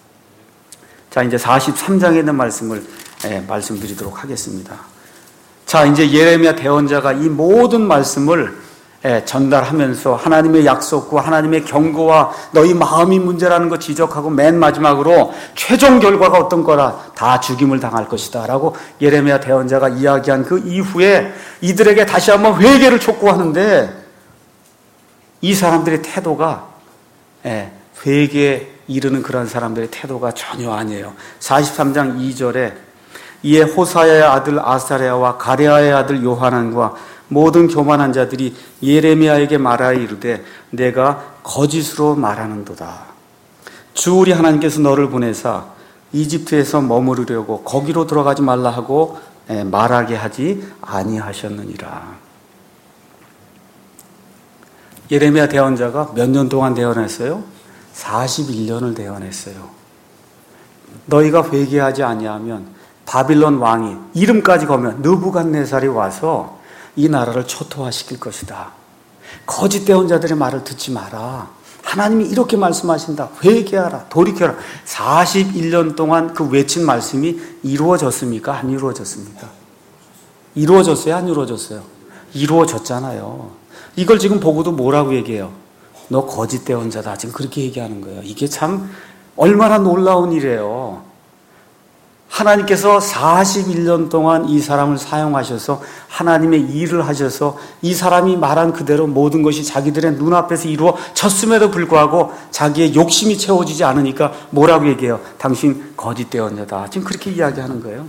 자, 이제 사십삼 장에 있는 말씀을 예, 말씀드리도록 하겠습니다. 자, 이제 예레미야 대언자가 이 모든 말씀을 예, 전달하면서 하나님의 약속과 하나님의 경고와 너희 마음이 문제라는 거 지적하고 맨 마지막으로 최종 결과가 어떤 거라 다 죽임을 당할 것이다 라고 예레미야 대언자가 이야기한 그 이후에 이들에게 다시 한번 회개를 촉구하는데 이 사람들의 태도가 예, 회개에 이르는 그런 사람들의 태도가 전혀 아니에요. 사십삼 장 이 절에 이에 호사야의 아들 아사랴와 가랴의 아들 요하난과 모든 교만한 자들이 예레미야에게 말하여 이르되 내가 거짓으로 말하는도다. 주 우리 하나님께서 너를 보내사 이집트에서 머무르려고 거기로 들어가지 말라 하고 말하게 하지 아니하셨느니라. 예레미야 대언자가 몇 년 동안 대언했어요? 사십일 년을 대언했어요. 너희가 회개하지 아니하면 바빌론 왕이 이름까지 거면 느부갓네살이 와서 이 나라를 초토화시킬 것이다. 거짓 대언자들의 말을 듣지 마라. 하나님이 이렇게 말씀하신다. 회개하라. 돌이켜라. 사십일 년 동안 그 외친 말씀이 이루어졌습니까? 안 이루어졌습니까? 이루어졌어요? 안 이루어졌어요? 이루어졌잖아요. 이걸 지금 보고도 뭐라고 얘기해요? 너 거짓 대언자다. 지금 그렇게 얘기하는 거예요. 이게 참 얼마나 놀라운 일이에요. 하나님께서 사십일 년 동안 이 사람을 사용하셔서 하나님의 일을 하셔서 이 사람이 말한 그대로 모든 것이 자기들의 눈앞에서 이루어졌음에도 불구하고 자기의 욕심이 채워지지 않으니까 뭐라고 얘기해요? 당신 거짓 대언자다. 지금 그렇게 이야기하는 거예요.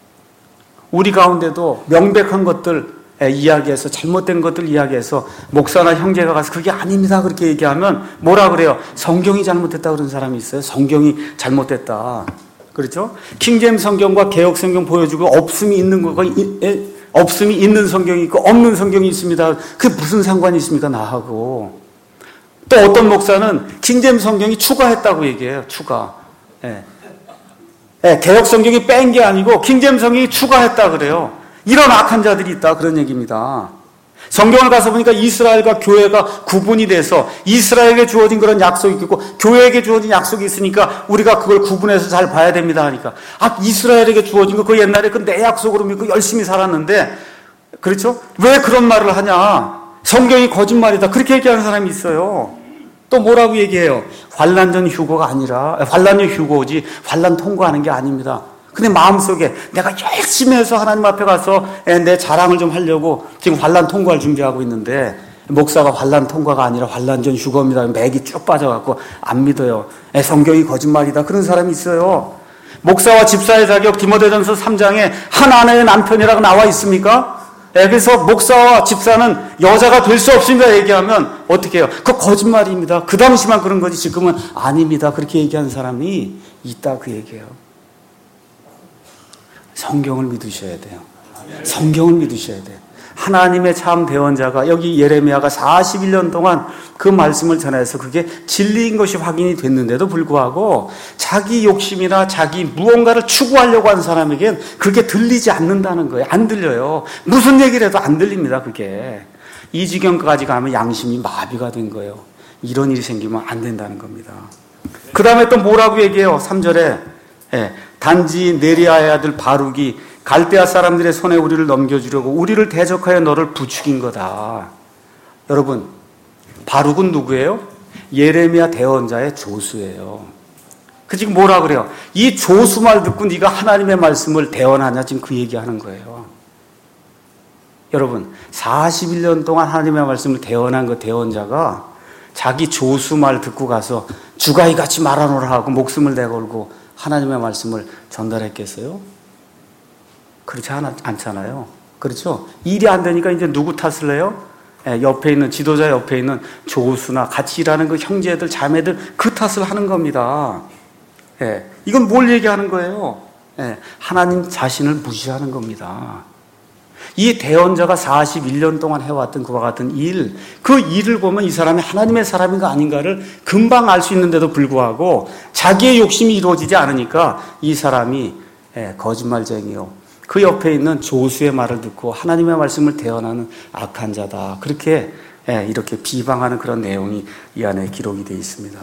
우리 가운데도 명백한 것들 이야기해서 잘못된 것들 이야기해서 목사나 형제가 가서 그게 아닙니다 그렇게 얘기하면 뭐라 그래요? 성경이 잘못됐다 그런 사람이 있어요. 성경이 잘못됐다. 그렇죠? 킹제임스 성경과 개역 성경 보여주고 없음이 있는 거가 없음이 있는 성경이 있고 없는 성경이 있습니다. 그게 무슨 상관이 있습니까? 나하고. 또 어떤 목사는 킹제임스 성경이 추가했다고 얘기해요. 추가. 예. 예, 개역 성경이 뺀 게 아니고 킹제임스 성경이 추가했다 그래요. 이런 악한 자들이 있다 그런 얘기입니다. 성경을 가서 보니까 이스라엘과 교회가 구분이 돼서 이스라엘에게 주어진 그런 약속이 있고 교회에게 주어진 약속이 있으니까 우리가 그걸 구분해서 잘 봐야 됩니다 하니까 아 이스라엘에게 주어진 거 그 옛날에 그 내 약속으로 믿고 열심히 살았는데 그렇죠? 왜 그런 말을 하냐? 성경이 거짓말이다 그렇게 얘기하는 사람이 있어요. 또 뭐라고 얘기해요? 환난 전 휴거가 아니라 환난 전 휴거지 환난 통과하는 게 아닙니다. 근데 마음속에 내가 열심히 해서 하나님 앞에 가서 내 자랑을 좀 하려고 지금 환난 통과를 준비하고 있는데 목사가 환난 통과가 아니라 환난 전 휴거입니다. 맥이 쭉 빠져갖고 안 믿어요. 성경이 거짓말이다. 그런 사람이 있어요. 목사와 집사의 자격 디모데전서 삼 장에 한 아내의 남편이라고 나와 있습니까? 그래서 목사와 집사는 여자가 될 수 없습니다 얘기하면 어떻게 해요? 그거 거짓말입니다. 그 당시만 그런 거지 지금은 아닙니다. 그렇게 얘기하는 사람이 있다 그 얘기예요. 성경을 믿으셔야 돼요. 성경을 믿으셔야 돼요. 하나님의 참 대언자가 여기 예레미야가 사십일 년 동안 그 말씀을 전해서 그게 진리인 것이 확인이 됐는데도 불구하고 자기 욕심이나 자기 무언가를 추구하려고 하는 사람에겐 그게 들리지 않는다는 거예요. 안 들려요. 무슨 얘기를 해도 안 들립니다. 그게. 이 지경까지 가면 양심이 마비가 된 거예요. 이런 일이 생기면 안 된다는 겁니다. 그 다음에 또 뭐라고 얘기해요? 삼 절에 예, 단지 네리아의 아들 바룩이 갈대아 사람들의 손에 우리를 넘겨주려고 우리를 대적하여 너를 부추긴 거다. 여러분, 바룩은 누구예요? 예레미야 대언자의 조수예요. 그 지금 뭐라 그래요? 이 조수 말 듣고 네가 하나님의 말씀을 대언하냐? 지금 그 얘기하는 거예요. 여러분, 사십일 년 동안 하나님의 말씀을 대언한 그 대언자가 자기 조수 말 듣고 가서 주가이같이 말하노라 하고 목숨을 내걸고 하나님의 말씀을 전달했겠어요? 그렇지 않, 않잖아요. 그렇죠? 일이 안 되니까 이제 누구 탓을 해요? 예, 옆에 있는, 지도자 옆에 있는 조수나 같이 일하는 그 형제들, 자매들 그 탓을 하는 겁니다. 예, 이건 뭘 얘기하는 거예요? 예, 하나님 자신을 무시하는 겁니다. 이 대언자가 사십일 년 동안 해왔던 그와 같은 일, 그 일을 보면 이 사람이 하나님의 사람인가 아닌가를 금방 알 수 있는데도 불구하고 자기의 욕심이 이루어지지 않으니까 이 사람이 예, 거짓말쟁이요. 그 옆에 있는 조수의 말을 듣고 하나님의 말씀을 대언하는 악한 자다. 그렇게 예, 이렇게 비방하는 그런 내용이 이 안에 기록이 되어 있습니다.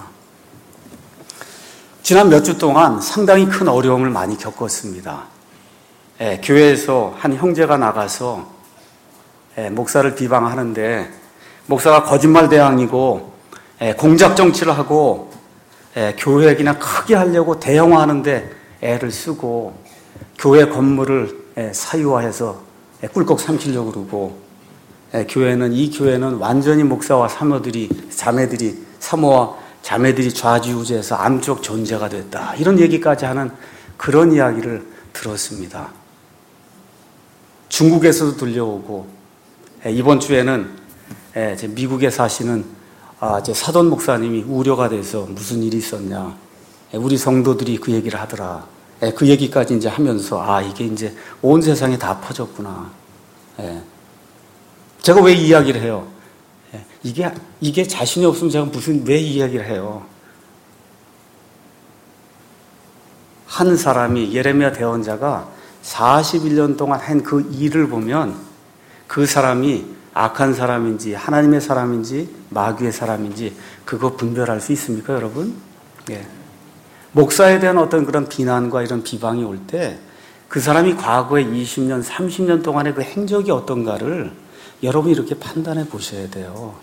지난 몇 주 동안 상당히 큰 어려움을 많이 겪었습니다. 예, 교회에서 한 형제가 나가서 예, 목사를 비방하는데 목사가 거짓말 대왕이고 예, 공작 정치를 하고 예, 교회 그냥 크게 하려고 대형화하는데 애를 쓰고 교회 건물을 예, 사유화해서 예, 꿀꺽 삼키려고 그러고 예, 교회는 이 교회는 완전히 목사와 사모들이 자매들이 사모와 자매들이 좌지우지해서 암적 존재가 됐다. 이런 얘기까지 하는 그런 이야기를 들었습니다. 중국에서도 들려오고 예, 이번 주에는 예, 미국에 사시는 아, 사돈 목사님이 우려가 돼서 무슨 일이 있었냐. 예, 우리 성도들이 그 얘기를 하더라. 예, 그 얘기까지 이제 하면서 아 이게 이제 온 세상에 다 퍼졌구나. 예. 제가 왜 이 이야기를 해요? 예, 이게 이게 자신이 없으면 제가 무슨 왜 이 이야기를 해요? 한 사람이 예레미야 대언자가 사십일 년 동안 한 그 일을 보면 그 사람이 악한 사람인지 하나님의 사람인지 마귀의 사람인지 그거 분별할 수 있습니까, 여러분? 예. 목사에 대한 어떤 그런 비난과 이런 비방이 올 때 그 사람이 과거에 이십 년, 삼십 년 동안의 그 행적이 어떤가를 여러분이 이렇게 판단해 보셔야 돼요.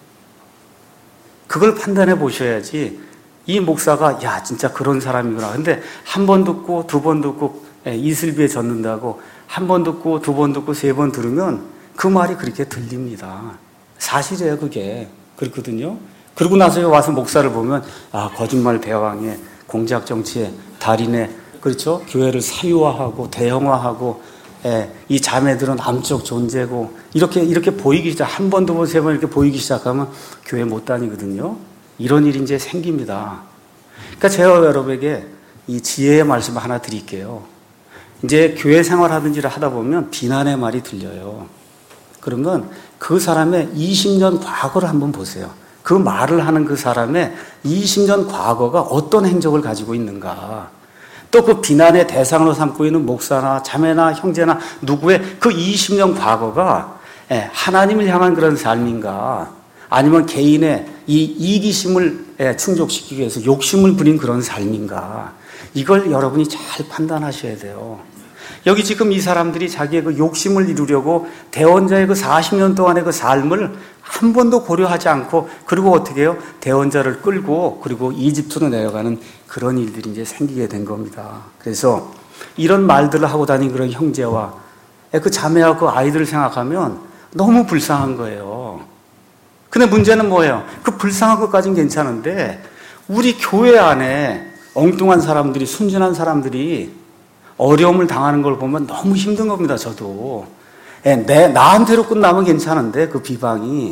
그걸 판단해 보셔야지 이 목사가 야 진짜 그런 사람이구나. 근데 한 번 듣고 두 번 듣고 이슬비에 젖는다고 한 번 듣고 두 번 듣고 세 번 들으면 그 말이 그렇게 들립니다. 사실이에요, 그게. 그렇거든요. 그러고 나서 와서 목사를 보면 아 거짓말 대왕의 공작 정치의 달인의 그렇죠? 교회를 사유화하고 대형화하고 예, 이 자매들은 암적 존재고 이렇게 이렇게 보이기 시작 한 번 두 번 세 번 이렇게 보이기 시작하면 교회 못 다니거든요. 이런 일이 이제 생깁니다. 그러니까 제가 여러분에게 이 지혜의 말씀 하나 드릴게요. 이제 교회 생활하든지를 하다 보면 비난의 말이 들려요. 그러면 그 사람의 이십 년 과거를 한번 보세요. 그 말을 하는 그 사람의 이십 년 과거가 어떤 행적을 가지고 있는가. 또 그 비난의 대상으로 삼고 있는 목사나 자매나 형제나 누구의 그 이십 년 과거가 하나님을 향한 그런 삶인가 아니면 개인의 이 이기심을 충족시키기 위해서 욕심을 부린 그런 삶인가 이걸 여러분이 잘 판단하셔야 돼요. 여기 지금 이 사람들이 자기의 그 욕심을 이루려고 대언자의 그 사십 년 동안의 그 삶을 한 번도 고려하지 않고 그리고 어떻게 해요? 대언자를 끌고 그리고 이집트로 내려가는 그런 일들이 이제 생기게 된 겁니다. 그래서 이런 말들을 하고 다닌 그런 형제와 그 자매와 그 아이들을 생각하면 너무 불쌍한 거예요. 근데 문제는 뭐예요? 그 불쌍한 것까지는 괜찮은데 우리 교회 안에 엉뚱한 사람들이 순진한 사람들이 어려움을 당하는 걸 보면 너무 힘든 겁니다. 저도 내 나한테로 끝나면 괜찮은데 그 비방이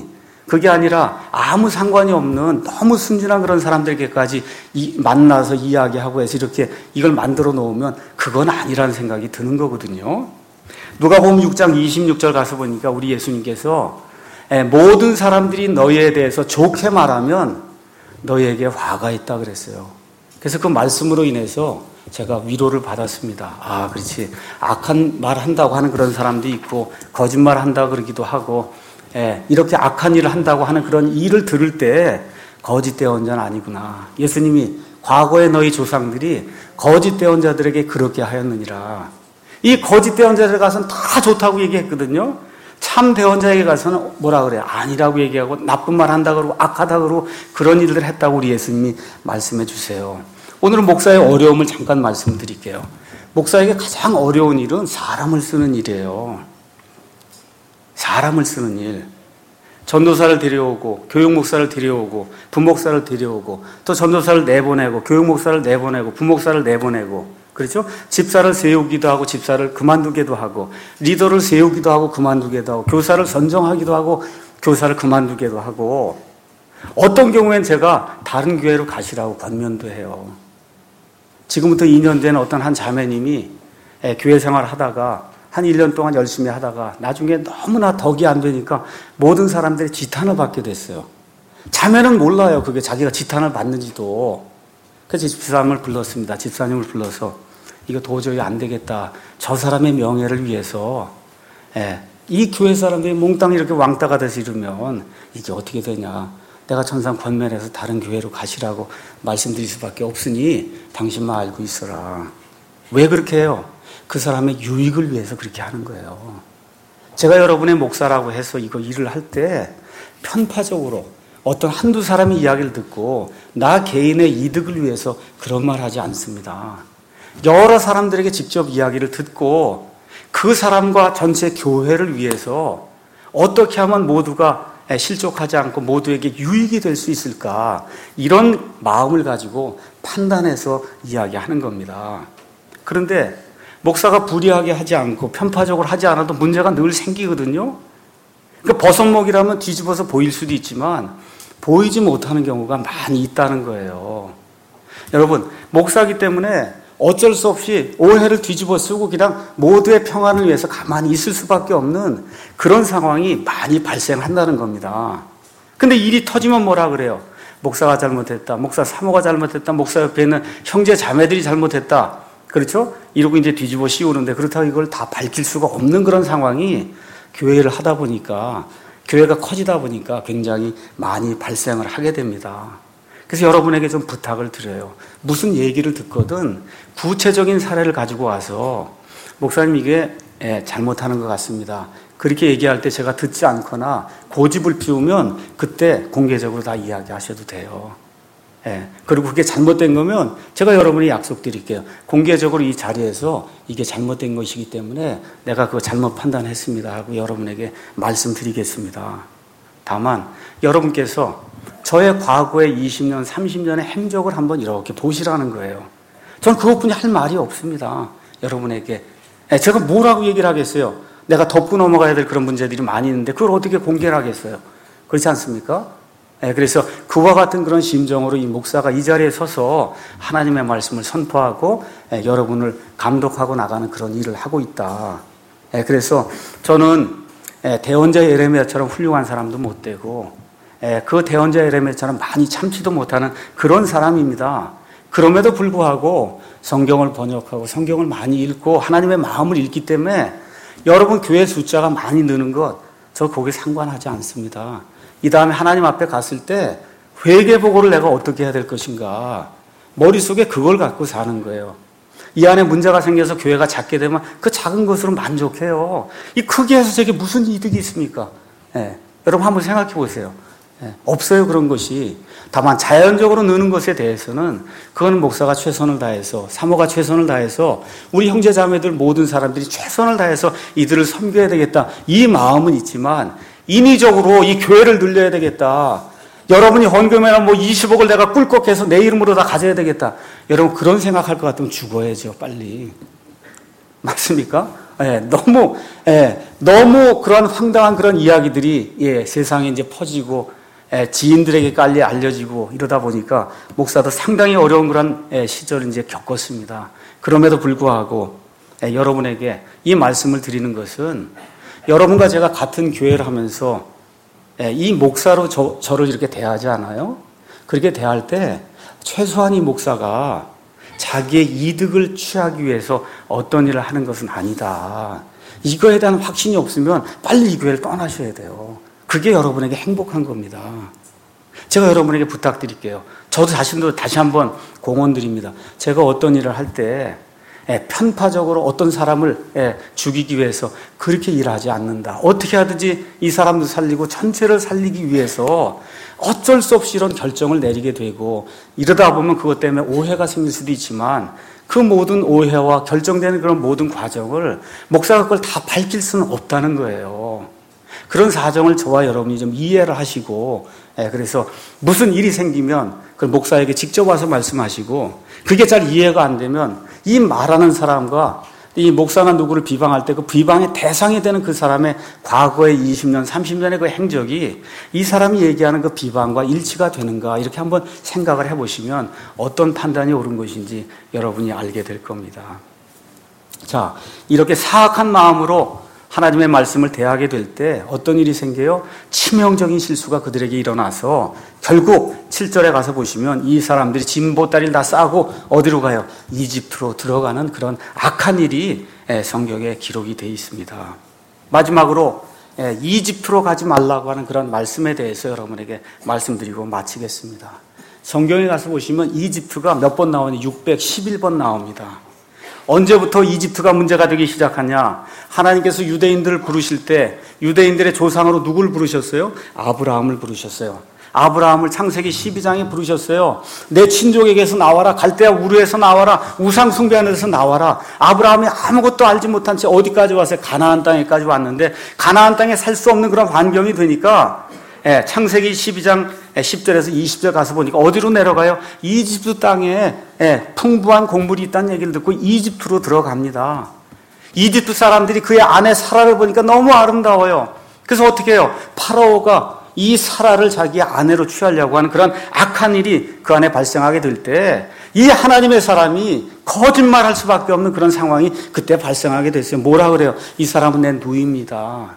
그게 아니라 아무 상관이 없는 너무 순진한 그런 사람들에게까지 이, 만나서 이야기하고 해서 이렇게 이걸 만들어 놓으면 그건 아니라는 생각이 드는 거거든요. 누가복음 육 장 이십육 절 가서 보니까 우리 예수님께서 모든 사람들이 너희에 대해서 좋게 말하면 너희에게 화가 있다 그랬어요. 그래서 그 말씀으로 인해서 제가 위로를 받았습니다. 아, 그렇지. 악한 말 한다고 하는 그런 사람도 있고 거짓말 한다고 그러기도 하고 예, 이렇게 악한 일을 한다고 하는 그런 일을 들을 때 거짓 대언자는 아니구나. 예수님이 과거의 너희 조상들이 거짓 대언자들에게 그렇게 하였느니라. 이 거짓 대언자들 가서는 다 좋다고 얘기했거든요. 참 대언자에게 가서는 뭐라 그래요? 아니라고 얘기하고 나쁜 말 한다 그러고 악하다 그러고 그런 일들을 했다고 우리 예수님이 말씀해 주세요. 오늘은 목사의 어려움을 잠깐 말씀드릴게요. 목사에게 가장 어려운 일은 사람을 쓰는 일이에요. 사람을 쓰는 일. 전도사를 데려오고 교육목사를 데려오고 부목사를 데려오고 또 전도사를 내보내고 교육목사를 내보내고 부목사를 내보내고 그렇죠? 집사를 세우기도 하고 집사를 그만두기도 하고 리더를 세우기도 하고 그만두기도 하고 교사를 선정하기도 하고 교사를 그만두기도 하고 어떤 경우엔 제가 다른 교회로 가시라고 권면도 해요. 지금부터 이 년 된 어떤 한 자매님이 교회 생활을 하다가 한 일 년 동안 열심히 하다가 나중에 너무나 덕이 안 되니까 모든 사람들이 지탄을 받게 됐어요. 자매는 몰라요. 그게 자기가 지탄을 받는지도. 그래서 집사람을 불렀습니다. 집사님을 불러서 이거 도저히 안 되겠다. 저 사람의 명예를 위해서 예, 이 교회 사람들이 몽땅 이렇게 왕따가 돼서 이러면 이게 어떻게 되냐. 내가 천상 권면해서 다른 교회로 가시라고 말씀드릴 수밖에 없으니 당신만 알고 있어라. 왜 그렇게 해요? 그 사람의 유익을 위해서 그렇게 하는 거예요. 제가 여러분의 목사라고 해서 이거 일을 할 때 편파적으로 어떤 한두 사람의 이야기를 듣고 나 개인의 이득을 위해서 그런 말 하지 않습니다. 여러 사람들에게 직접 이야기를 듣고 그 사람과 전체 교회를 위해서 어떻게 하면 모두가 실족하지 않고 모두에게 유익이 될 수 있을까 이런 마음을 가지고 판단해서 이야기하는 겁니다. 그런데 목사가 불의하게 하지 않고 편파적으로 하지 않아도 문제가 늘 생기거든요. 그러니까 버섯목이라면 뒤집어서 보일 수도 있지만 보이지 못하는 경우가 많이 있다는 거예요. 여러분, 목사기 때문에 어쩔 수 없이 오해를 뒤집어 쓰고 그냥 모두의 평안을 위해서 가만히 있을 수밖에 없는 그런 상황이 많이 발생한다는 겁니다. 근데 일이 터지면 뭐라 그래요? 목사가 잘못했다. 목사 사모가 잘못했다. 목사 옆에 있는 형제 자매들이 잘못했다. 그렇죠? 이러고 이제 뒤집어 씌우는데 그렇다고 이걸 다 밝힐 수가 없는 그런 상황이 교회를 하다 보니까 교회가 커지다 보니까 굉장히 많이 발생을 하게 됩니다. 그래서 여러분에게 좀 부탁을 드려요. 무슨 얘기를 듣거든 구체적인 사례를 가지고 와서 목사님 이게 예, 잘못하는 것 같습니다. 그렇게 얘기할 때 제가 듣지 않거나 고집을 피우면 그때 공개적으로 다 이야기하셔도 돼요. 예, 그리고 그게 잘못된 거면 제가 여러분이 약속드릴게요. 공개적으로 이 자리에서 이게 잘못된 것이기 때문에 내가 그거 잘못 판단했습니다 하고 여러분에게 말씀드리겠습니다. 다만 여러분께서 저의 과거의 이십 년, 삼십 년의 행적을 한번 이렇게 보시라는 거예요. 저는 그것뿐이 할 말이 없습니다. 여러분에게. 예, 제가 뭐라고 얘기를 하겠어요? 내가 덮고 넘어가야 될 그런 문제들이 많이 있는데 그걸 어떻게 공개를 하겠어요? 그렇지 않습니까? 예, 그래서 그와 같은 그런 심정으로 이 목사가 이 자리에 서서 하나님의 말씀을 선포하고 예, 여러분을 감독하고 나가는 그런 일을 하고 있다. 예, 그래서 저는 예, 대언자 예레미야처럼 훌륭한 사람도 못 되고 예, 그 대언자 예레미야처럼 많이 참지도 못하는 그런 사람입니다. 그럼에도 불구하고 성경을 번역하고 성경을 많이 읽고 하나님의 마음을 읽기 때문에 여러분 교회 숫자가 많이 느는 것 저 거기에 상관하지 않습니다. 이 다음에 하나님 앞에 갔을 때 회개보고를 내가 어떻게 해야 될 것인가 머릿속에 그걸 갖고 사는 거예요. 이 안에 문제가 생겨서 교회가 작게 되면 그 작은 것으로 만족해요. 이 크게 해서 저게 무슨 이득이 있습니까? 예. 여러분 한번 생각해 보세요. 예. 없어요 그런 것이. 다만 자연적으로 느는 것에 대해서는 그건 목사가 최선을 다해서 사모가 최선을 다해서 우리 형제자매들 모든 사람들이 최선을 다해서 이들을 섬겨야 되겠다 이 마음은 있지만 인위적으로 이 교회를 늘려야 되겠다. 여러분이 헌금에는 뭐 이십억을 내가 꿀꺽해서 내 이름으로 다 가져야 되겠다. 여러분 그런 생각할 것 같으면 죽어야죠 빨리. 맞습니까? 예, 너무, 예, 너무 그런 황당한 그런 이야기들이, 예, 세상에 이제 퍼지고, 예, 지인들에게 깔리 알려지고 이러다 보니까 목사도 상당히 어려운 그런 예, 시절을 이제 겪었습니다. 그럼에도 불구하고, 예, 여러분에게 이 말씀을 드리는 것은 여러분과 제가 같은 교회를 하면서 예, 이 목사로 저, 저를 이렇게 대하지 않아요? 그렇게 대할 때 최소한 이 목사가 자기의 이득을 취하기 위해서 어떤 일을 하는 것은 아니다. 이거에 대한 확신이 없으면 빨리 이 교회를 떠나셔야 돼요. 그게 여러분에게 행복한 겁니다. 제가 여러분에게 부탁드릴게요. 저도 자신도 다시 한번 공언드립니다. 제가 어떤 일을 할 때 편파적으로 어떤 사람을 죽이기 위해서 그렇게 일하지 않는다. 어떻게 하든지 이 사람도 살리고 전체를 살리기 위해서 어쩔 수 없이 이런 결정을 내리게 되고 이러다 보면 그것 때문에 오해가 생길 수도 있지만 그 모든 오해와 결정되는 그런 모든 과정을 목사가 그걸 다 밝힐 수는 없다는 거예요. 그런 사정을 저와 여러분이 좀 이해를 하시고 그래서 무슨 일이 생기면 그 목사에게 직접 와서 말씀하시고 그게 잘 이해가 안 되면 이 말하는 사람과 이 목사가 누구를 비방할 때 그 비방의 대상이 되는 그 사람의 과거의 이십 년, 삼십 년의 그 행적이 이 사람이 얘기하는 그 비방과 일치가 되는가 이렇게 한번 생각을 해보시면 어떤 판단이 옳은 것인지 여러분이 알게 될 겁니다. 자, 이렇게 사악한 마음으로 하나님의 말씀을 대하게 될 때 어떤 일이 생겨요? 치명적인 실수가 그들에게 일어나서 결국 칠 절에 가서 보시면 이 사람들이 진보다리를 다 싸고 어디로 가요? 이집트로 들어가는 그런 악한 일이 성경에 기록이 되어 있습니다. 마지막으로 이집트로 가지 말라고 하는 그런 말씀에 대해서 여러분에게 말씀드리고 마치겠습니다. 성경에 가서 보시면 이집트가 몇 번 나오니 육백십일 번 나옵니다. 언제부터 이집트가 문제가 되기 시작하냐? 하나님께서 유대인들을 부르실 때 유대인들의 조상으로 누굴 부르셨어요? 아브라함을 부르셨어요. 아브라함을 창세기 십이 장에 부르셨어요. 내 친족에게서 나와라. 갈대아 우르에서 나와라. 우상 숭배하는 데서 나와라. 아브라함이 아무것도 알지 못한 채 어디까지 왔어요? 가나안 땅에까지 왔는데 가나안 땅에 살 수 없는 그런 환경이 되니까 예, 창세기 십이 장 십 절에서 이십 절 가서 보니까 어디로 내려가요? 이집트 땅에 예, 풍부한 곡물이 있다는 얘기를 듣고 이집트로 들어갑니다. 이집트 사람들이 그의 아내 사라를 보니까 너무 아름다워요. 그래서 어떻게 해요? 파라오가 이 사라를 자기의 아내로 취하려고 하는 그런 악한 일이 그 안에 발생하게 될 때 이 하나님의 사람이 거짓말할 수밖에 없는 그런 상황이 그때 발생하게 됐어요. 뭐라 그래요? 이 사람은 내 누이입니다.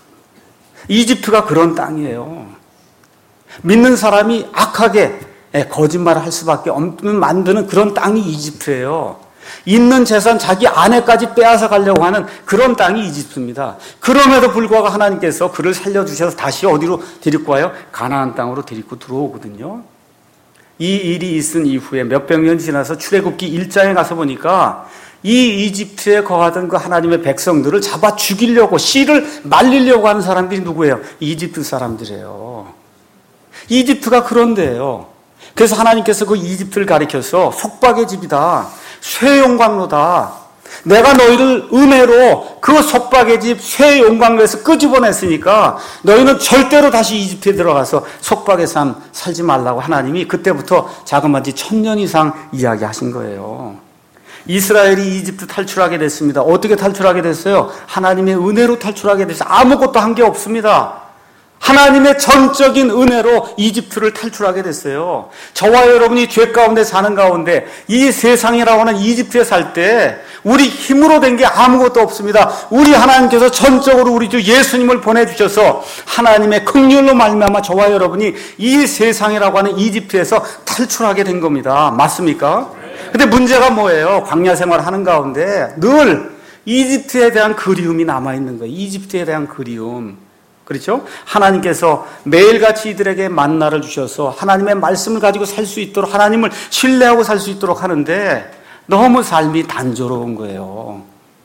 이집트가 그런 땅이에요. 믿는 사람이 악하게 거짓말을 할 수밖에 없는 만드는 그런 땅이 이집트예요. 있는 재산 자기 아내까지 빼앗아 가려고 하는 그런 땅이 이집트입니다. 그럼에도 불구하고 하나님께서 그를 살려주셔서 다시 어디로 데리고 와요? 가나안 땅으로 데리고 들어오거든요. 이 일이 있은 이후에 몇백 년이 지나서 출애굽기 일 장에 가서 보니까 이 이집트에 거하던 그 하나님의 백성들을 잡아 죽이려고 씨를 말리려고 하는 사람들이 누구예요? 이집트 사람들이에요. 이집트가 그런데요. 그래서 하나님께서 그 이집트를 가리켜서 속박의 집이다. 쇠용광로다. 내가 너희를 은혜로 그 속박의 집 쇠용광로에서 끄집어냈으니까 너희는 절대로 다시 이집트에 들어가서 속박의 삶 살지 말라고 하나님이 그때부터 자그마치 천년 이상 이야기하신 거예요. 이스라엘이 이집트 탈출하게 됐습니다. 어떻게 탈출하게 됐어요? 하나님의 은혜로 탈출하게 됐어요. 아무것도 한 게 없습니다. 하나님의 전적인 은혜로 이집트를 탈출하게 됐어요. 저와 여러분이 죄 가운데 사는 가운데 이 세상이라고 하는 이집트에 살 때 우리 힘으로 된 게 아무것도 없습니다. 우리 하나님께서 전적으로 우리 주 예수님을 보내주셔서 하나님의 긍휼로 말미암아 저와 여러분이 이 세상이라고 하는 이집트에서 탈출하게 된 겁니다. 맞습니까? 근데 문제가 뭐예요? 광야 생활하는 가운데 늘 이집트에 대한 그리움이 남아있는 거예요. 이집트에 대한 그리움. 그렇죠? 하나님께서 매일같이 이들에게 만나를 주셔서 하나님의 말씀을 가지고 살 수 있도록 하나님을 신뢰하고 살 수 있도록 하는데 너무 삶이 단조로운 거예요.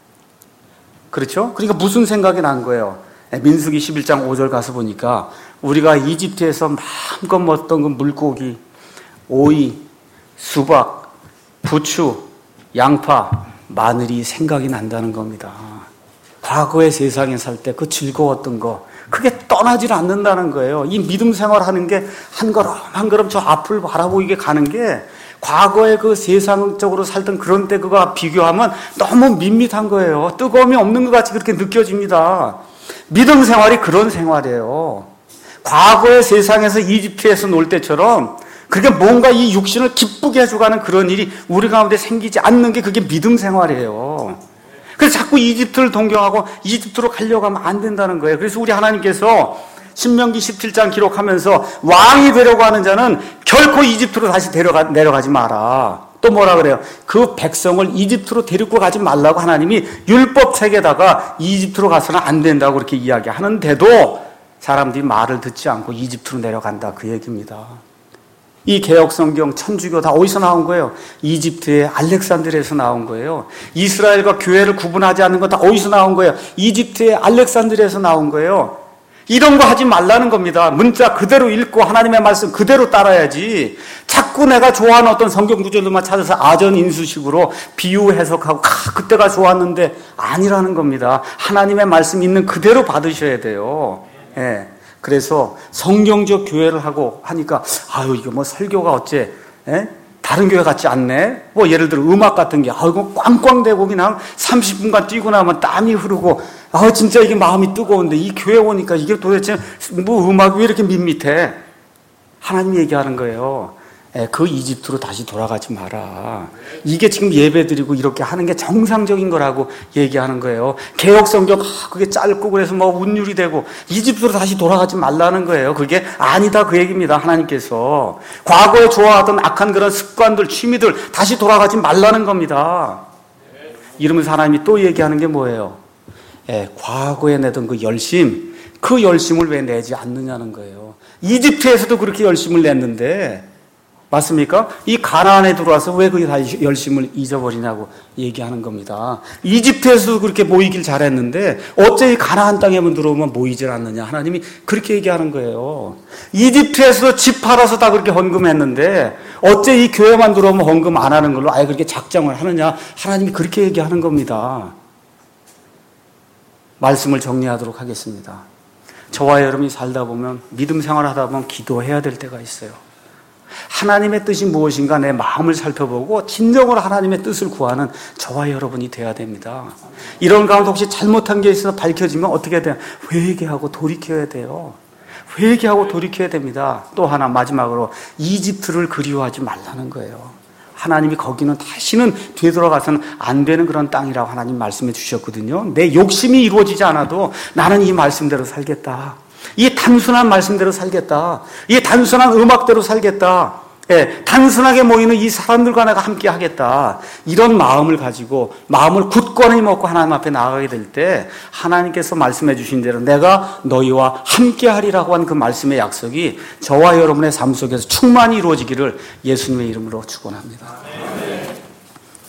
그렇죠? 그러니까 무슨 생각이 난 거예요? 민수기 십일 장 오 절 가서 보니까 우리가 이집트에서 마음껏 먹었던 그 물고기, 오이, 수박, 부추, 양파, 마늘이 생각이 난다는 겁니다. 과거의 세상에 살 때 그 즐거웠던 거 그게 떠나질 않는다는 거예요. 이 믿음 생활하는 게 한 걸음 한 걸음 저 앞을 바라보이게 가는 게 과거에 그 세상적으로 살던 그런 때 그거 비교하면 너무 밋밋한 거예요. 뜨거움이 없는 것 같이 그렇게 느껴집니다. 믿음 생활이 그런 생활이에요. 과거의 세상에서 이집트에서 놀 때처럼 그렇게 뭔가 이 육신을 기쁘게 해주가는 그런 일이 우리 가운데 생기지 않는 게 그게 믿음 생활이에요. 그래서 자꾸 이집트를 동경하고 이집트로 가려고 하면 안 된다는 거예요. 그래서 우리 하나님께서 신명기 십칠 장 기록하면서 왕이 되려고 하는 자는 결코 이집트로 다시 데려가, 내려가지 마라. 또 뭐라 그래요? 그 백성을 이집트로 데리고 가지 말라고 하나님이 율법책에다가 이집트로 가서는 안 된다고 그렇게 이야기하는데도 사람들이 말을 듣지 않고 이집트로 내려간다 그 얘기입니다. 이 개혁성경, 천주교 다 어디서 나온 거예요? 이집트의 알렉산드리아에서 나온 거예요. 이스라엘과 교회를 구분하지 않는 건 다 어디서 나온 거예요? 이집트의 알렉산드리아에서 나온 거예요. 이런 거 하지 말라는 겁니다. 문자 그대로 읽고 하나님의 말씀 그대로 따라야지. 자꾸 내가 좋아하는 어떤 성경 구절들만 찾아서 아전인수식으로 비유 해석하고 아, 그때가 좋았는데 아니라는 겁니다. 하나님의 말씀 있는 그대로 받으셔야 돼요. 예. 그래서 성경적 교회를 하고 하니까 아유 이거 뭐 설교가 어째 예? 다른 교회 같지 않네. 뭐 예를 들어 음악 같은 게 아이고 꽝꽝대고 그냥 삼십 분간 뛰고 나면 땀이 흐르고 아 진짜 이게 마음이 뜨거운데 이 교회 오니까 이게 도대체 뭐 음악이 왜 이렇게 밋밋해? 하나님 얘기하는 거예요. 예, 그 이집트로 다시 돌아가지 마라. 이게 지금 예배드리고 이렇게 하는 게 정상적인 거라고 얘기하는 거예요. 개혁성경 아, 그게 짧고 그래서 뭐 운율이 되고 이집트로 다시 돌아가지 말라는 거예요. 그게 아니다 그 얘기입니다. 하나님께서 과거에 좋아하던 악한 그런 습관들, 취미들 다시 돌아가지 말라는 겁니다. 이러면서 하나님이 또 얘기하는 게 뭐예요? 예, 과거에 내던 그 열심, 그 열심을 왜 내지 않느냐는 거예요. 이집트에서도 그렇게 열심을 냈는데 맞습니까? 이 가나안에 들어와서 왜 그 열심을 잊어버리냐고 얘기하는 겁니다. 이집트에서도 그렇게 모이길 잘했는데 어째 이 가나안 땅에만 들어오면 모이질 않느냐. 하나님이 그렇게 얘기하는 거예요. 이집트에서도 집 팔아서 다 그렇게 헌금했는데 어째 이 교회만 들어오면 헌금 안 하는 걸로 아예 그렇게 작정을 하느냐. 하나님이 그렇게 얘기하는 겁니다. 말씀을 정리하도록 하겠습니다. 저와 여러분이 살다 보면 믿음 생활을 하다 보면 기도해야 될 때가 있어요. 하나님의 뜻이 무엇인가 내 마음을 살펴보고 진정으로 하나님의 뜻을 구하는 저와 여러분이 돼야 됩니다. 이런 가운데 혹시 잘못한 게 있어서 밝혀지면 어떻게 돼요? 회개하고 돌이켜야 돼요. 회개하고 돌이켜야 됩니다. 또 하나 마지막으로 이집트를 그리워하지 말라는 거예요. 하나님이 거기는 다시는 되돌아가서는 안 되는 그런 땅이라고 하나님 말씀해 주셨거든요. 내 욕심이 이루어지지 않아도 나는 이 말씀대로 살겠다. 이 단순한 말씀대로 살겠다. 이 단순한 음악대로 살겠다. 예, 단순하게 모이는 이 사람들과 내가 함께 하겠다. 이런 마음을 가지고 마음을 굳건히 먹고 하나님 앞에 나아가게 될 때 하나님께서 말씀해 주신 대로 내가 너희와 함께 하리라고 한 그 말씀의 약속이 저와 여러분의 삶 속에서 충만히 이루어지기를 예수님의 이름으로 축원합니다.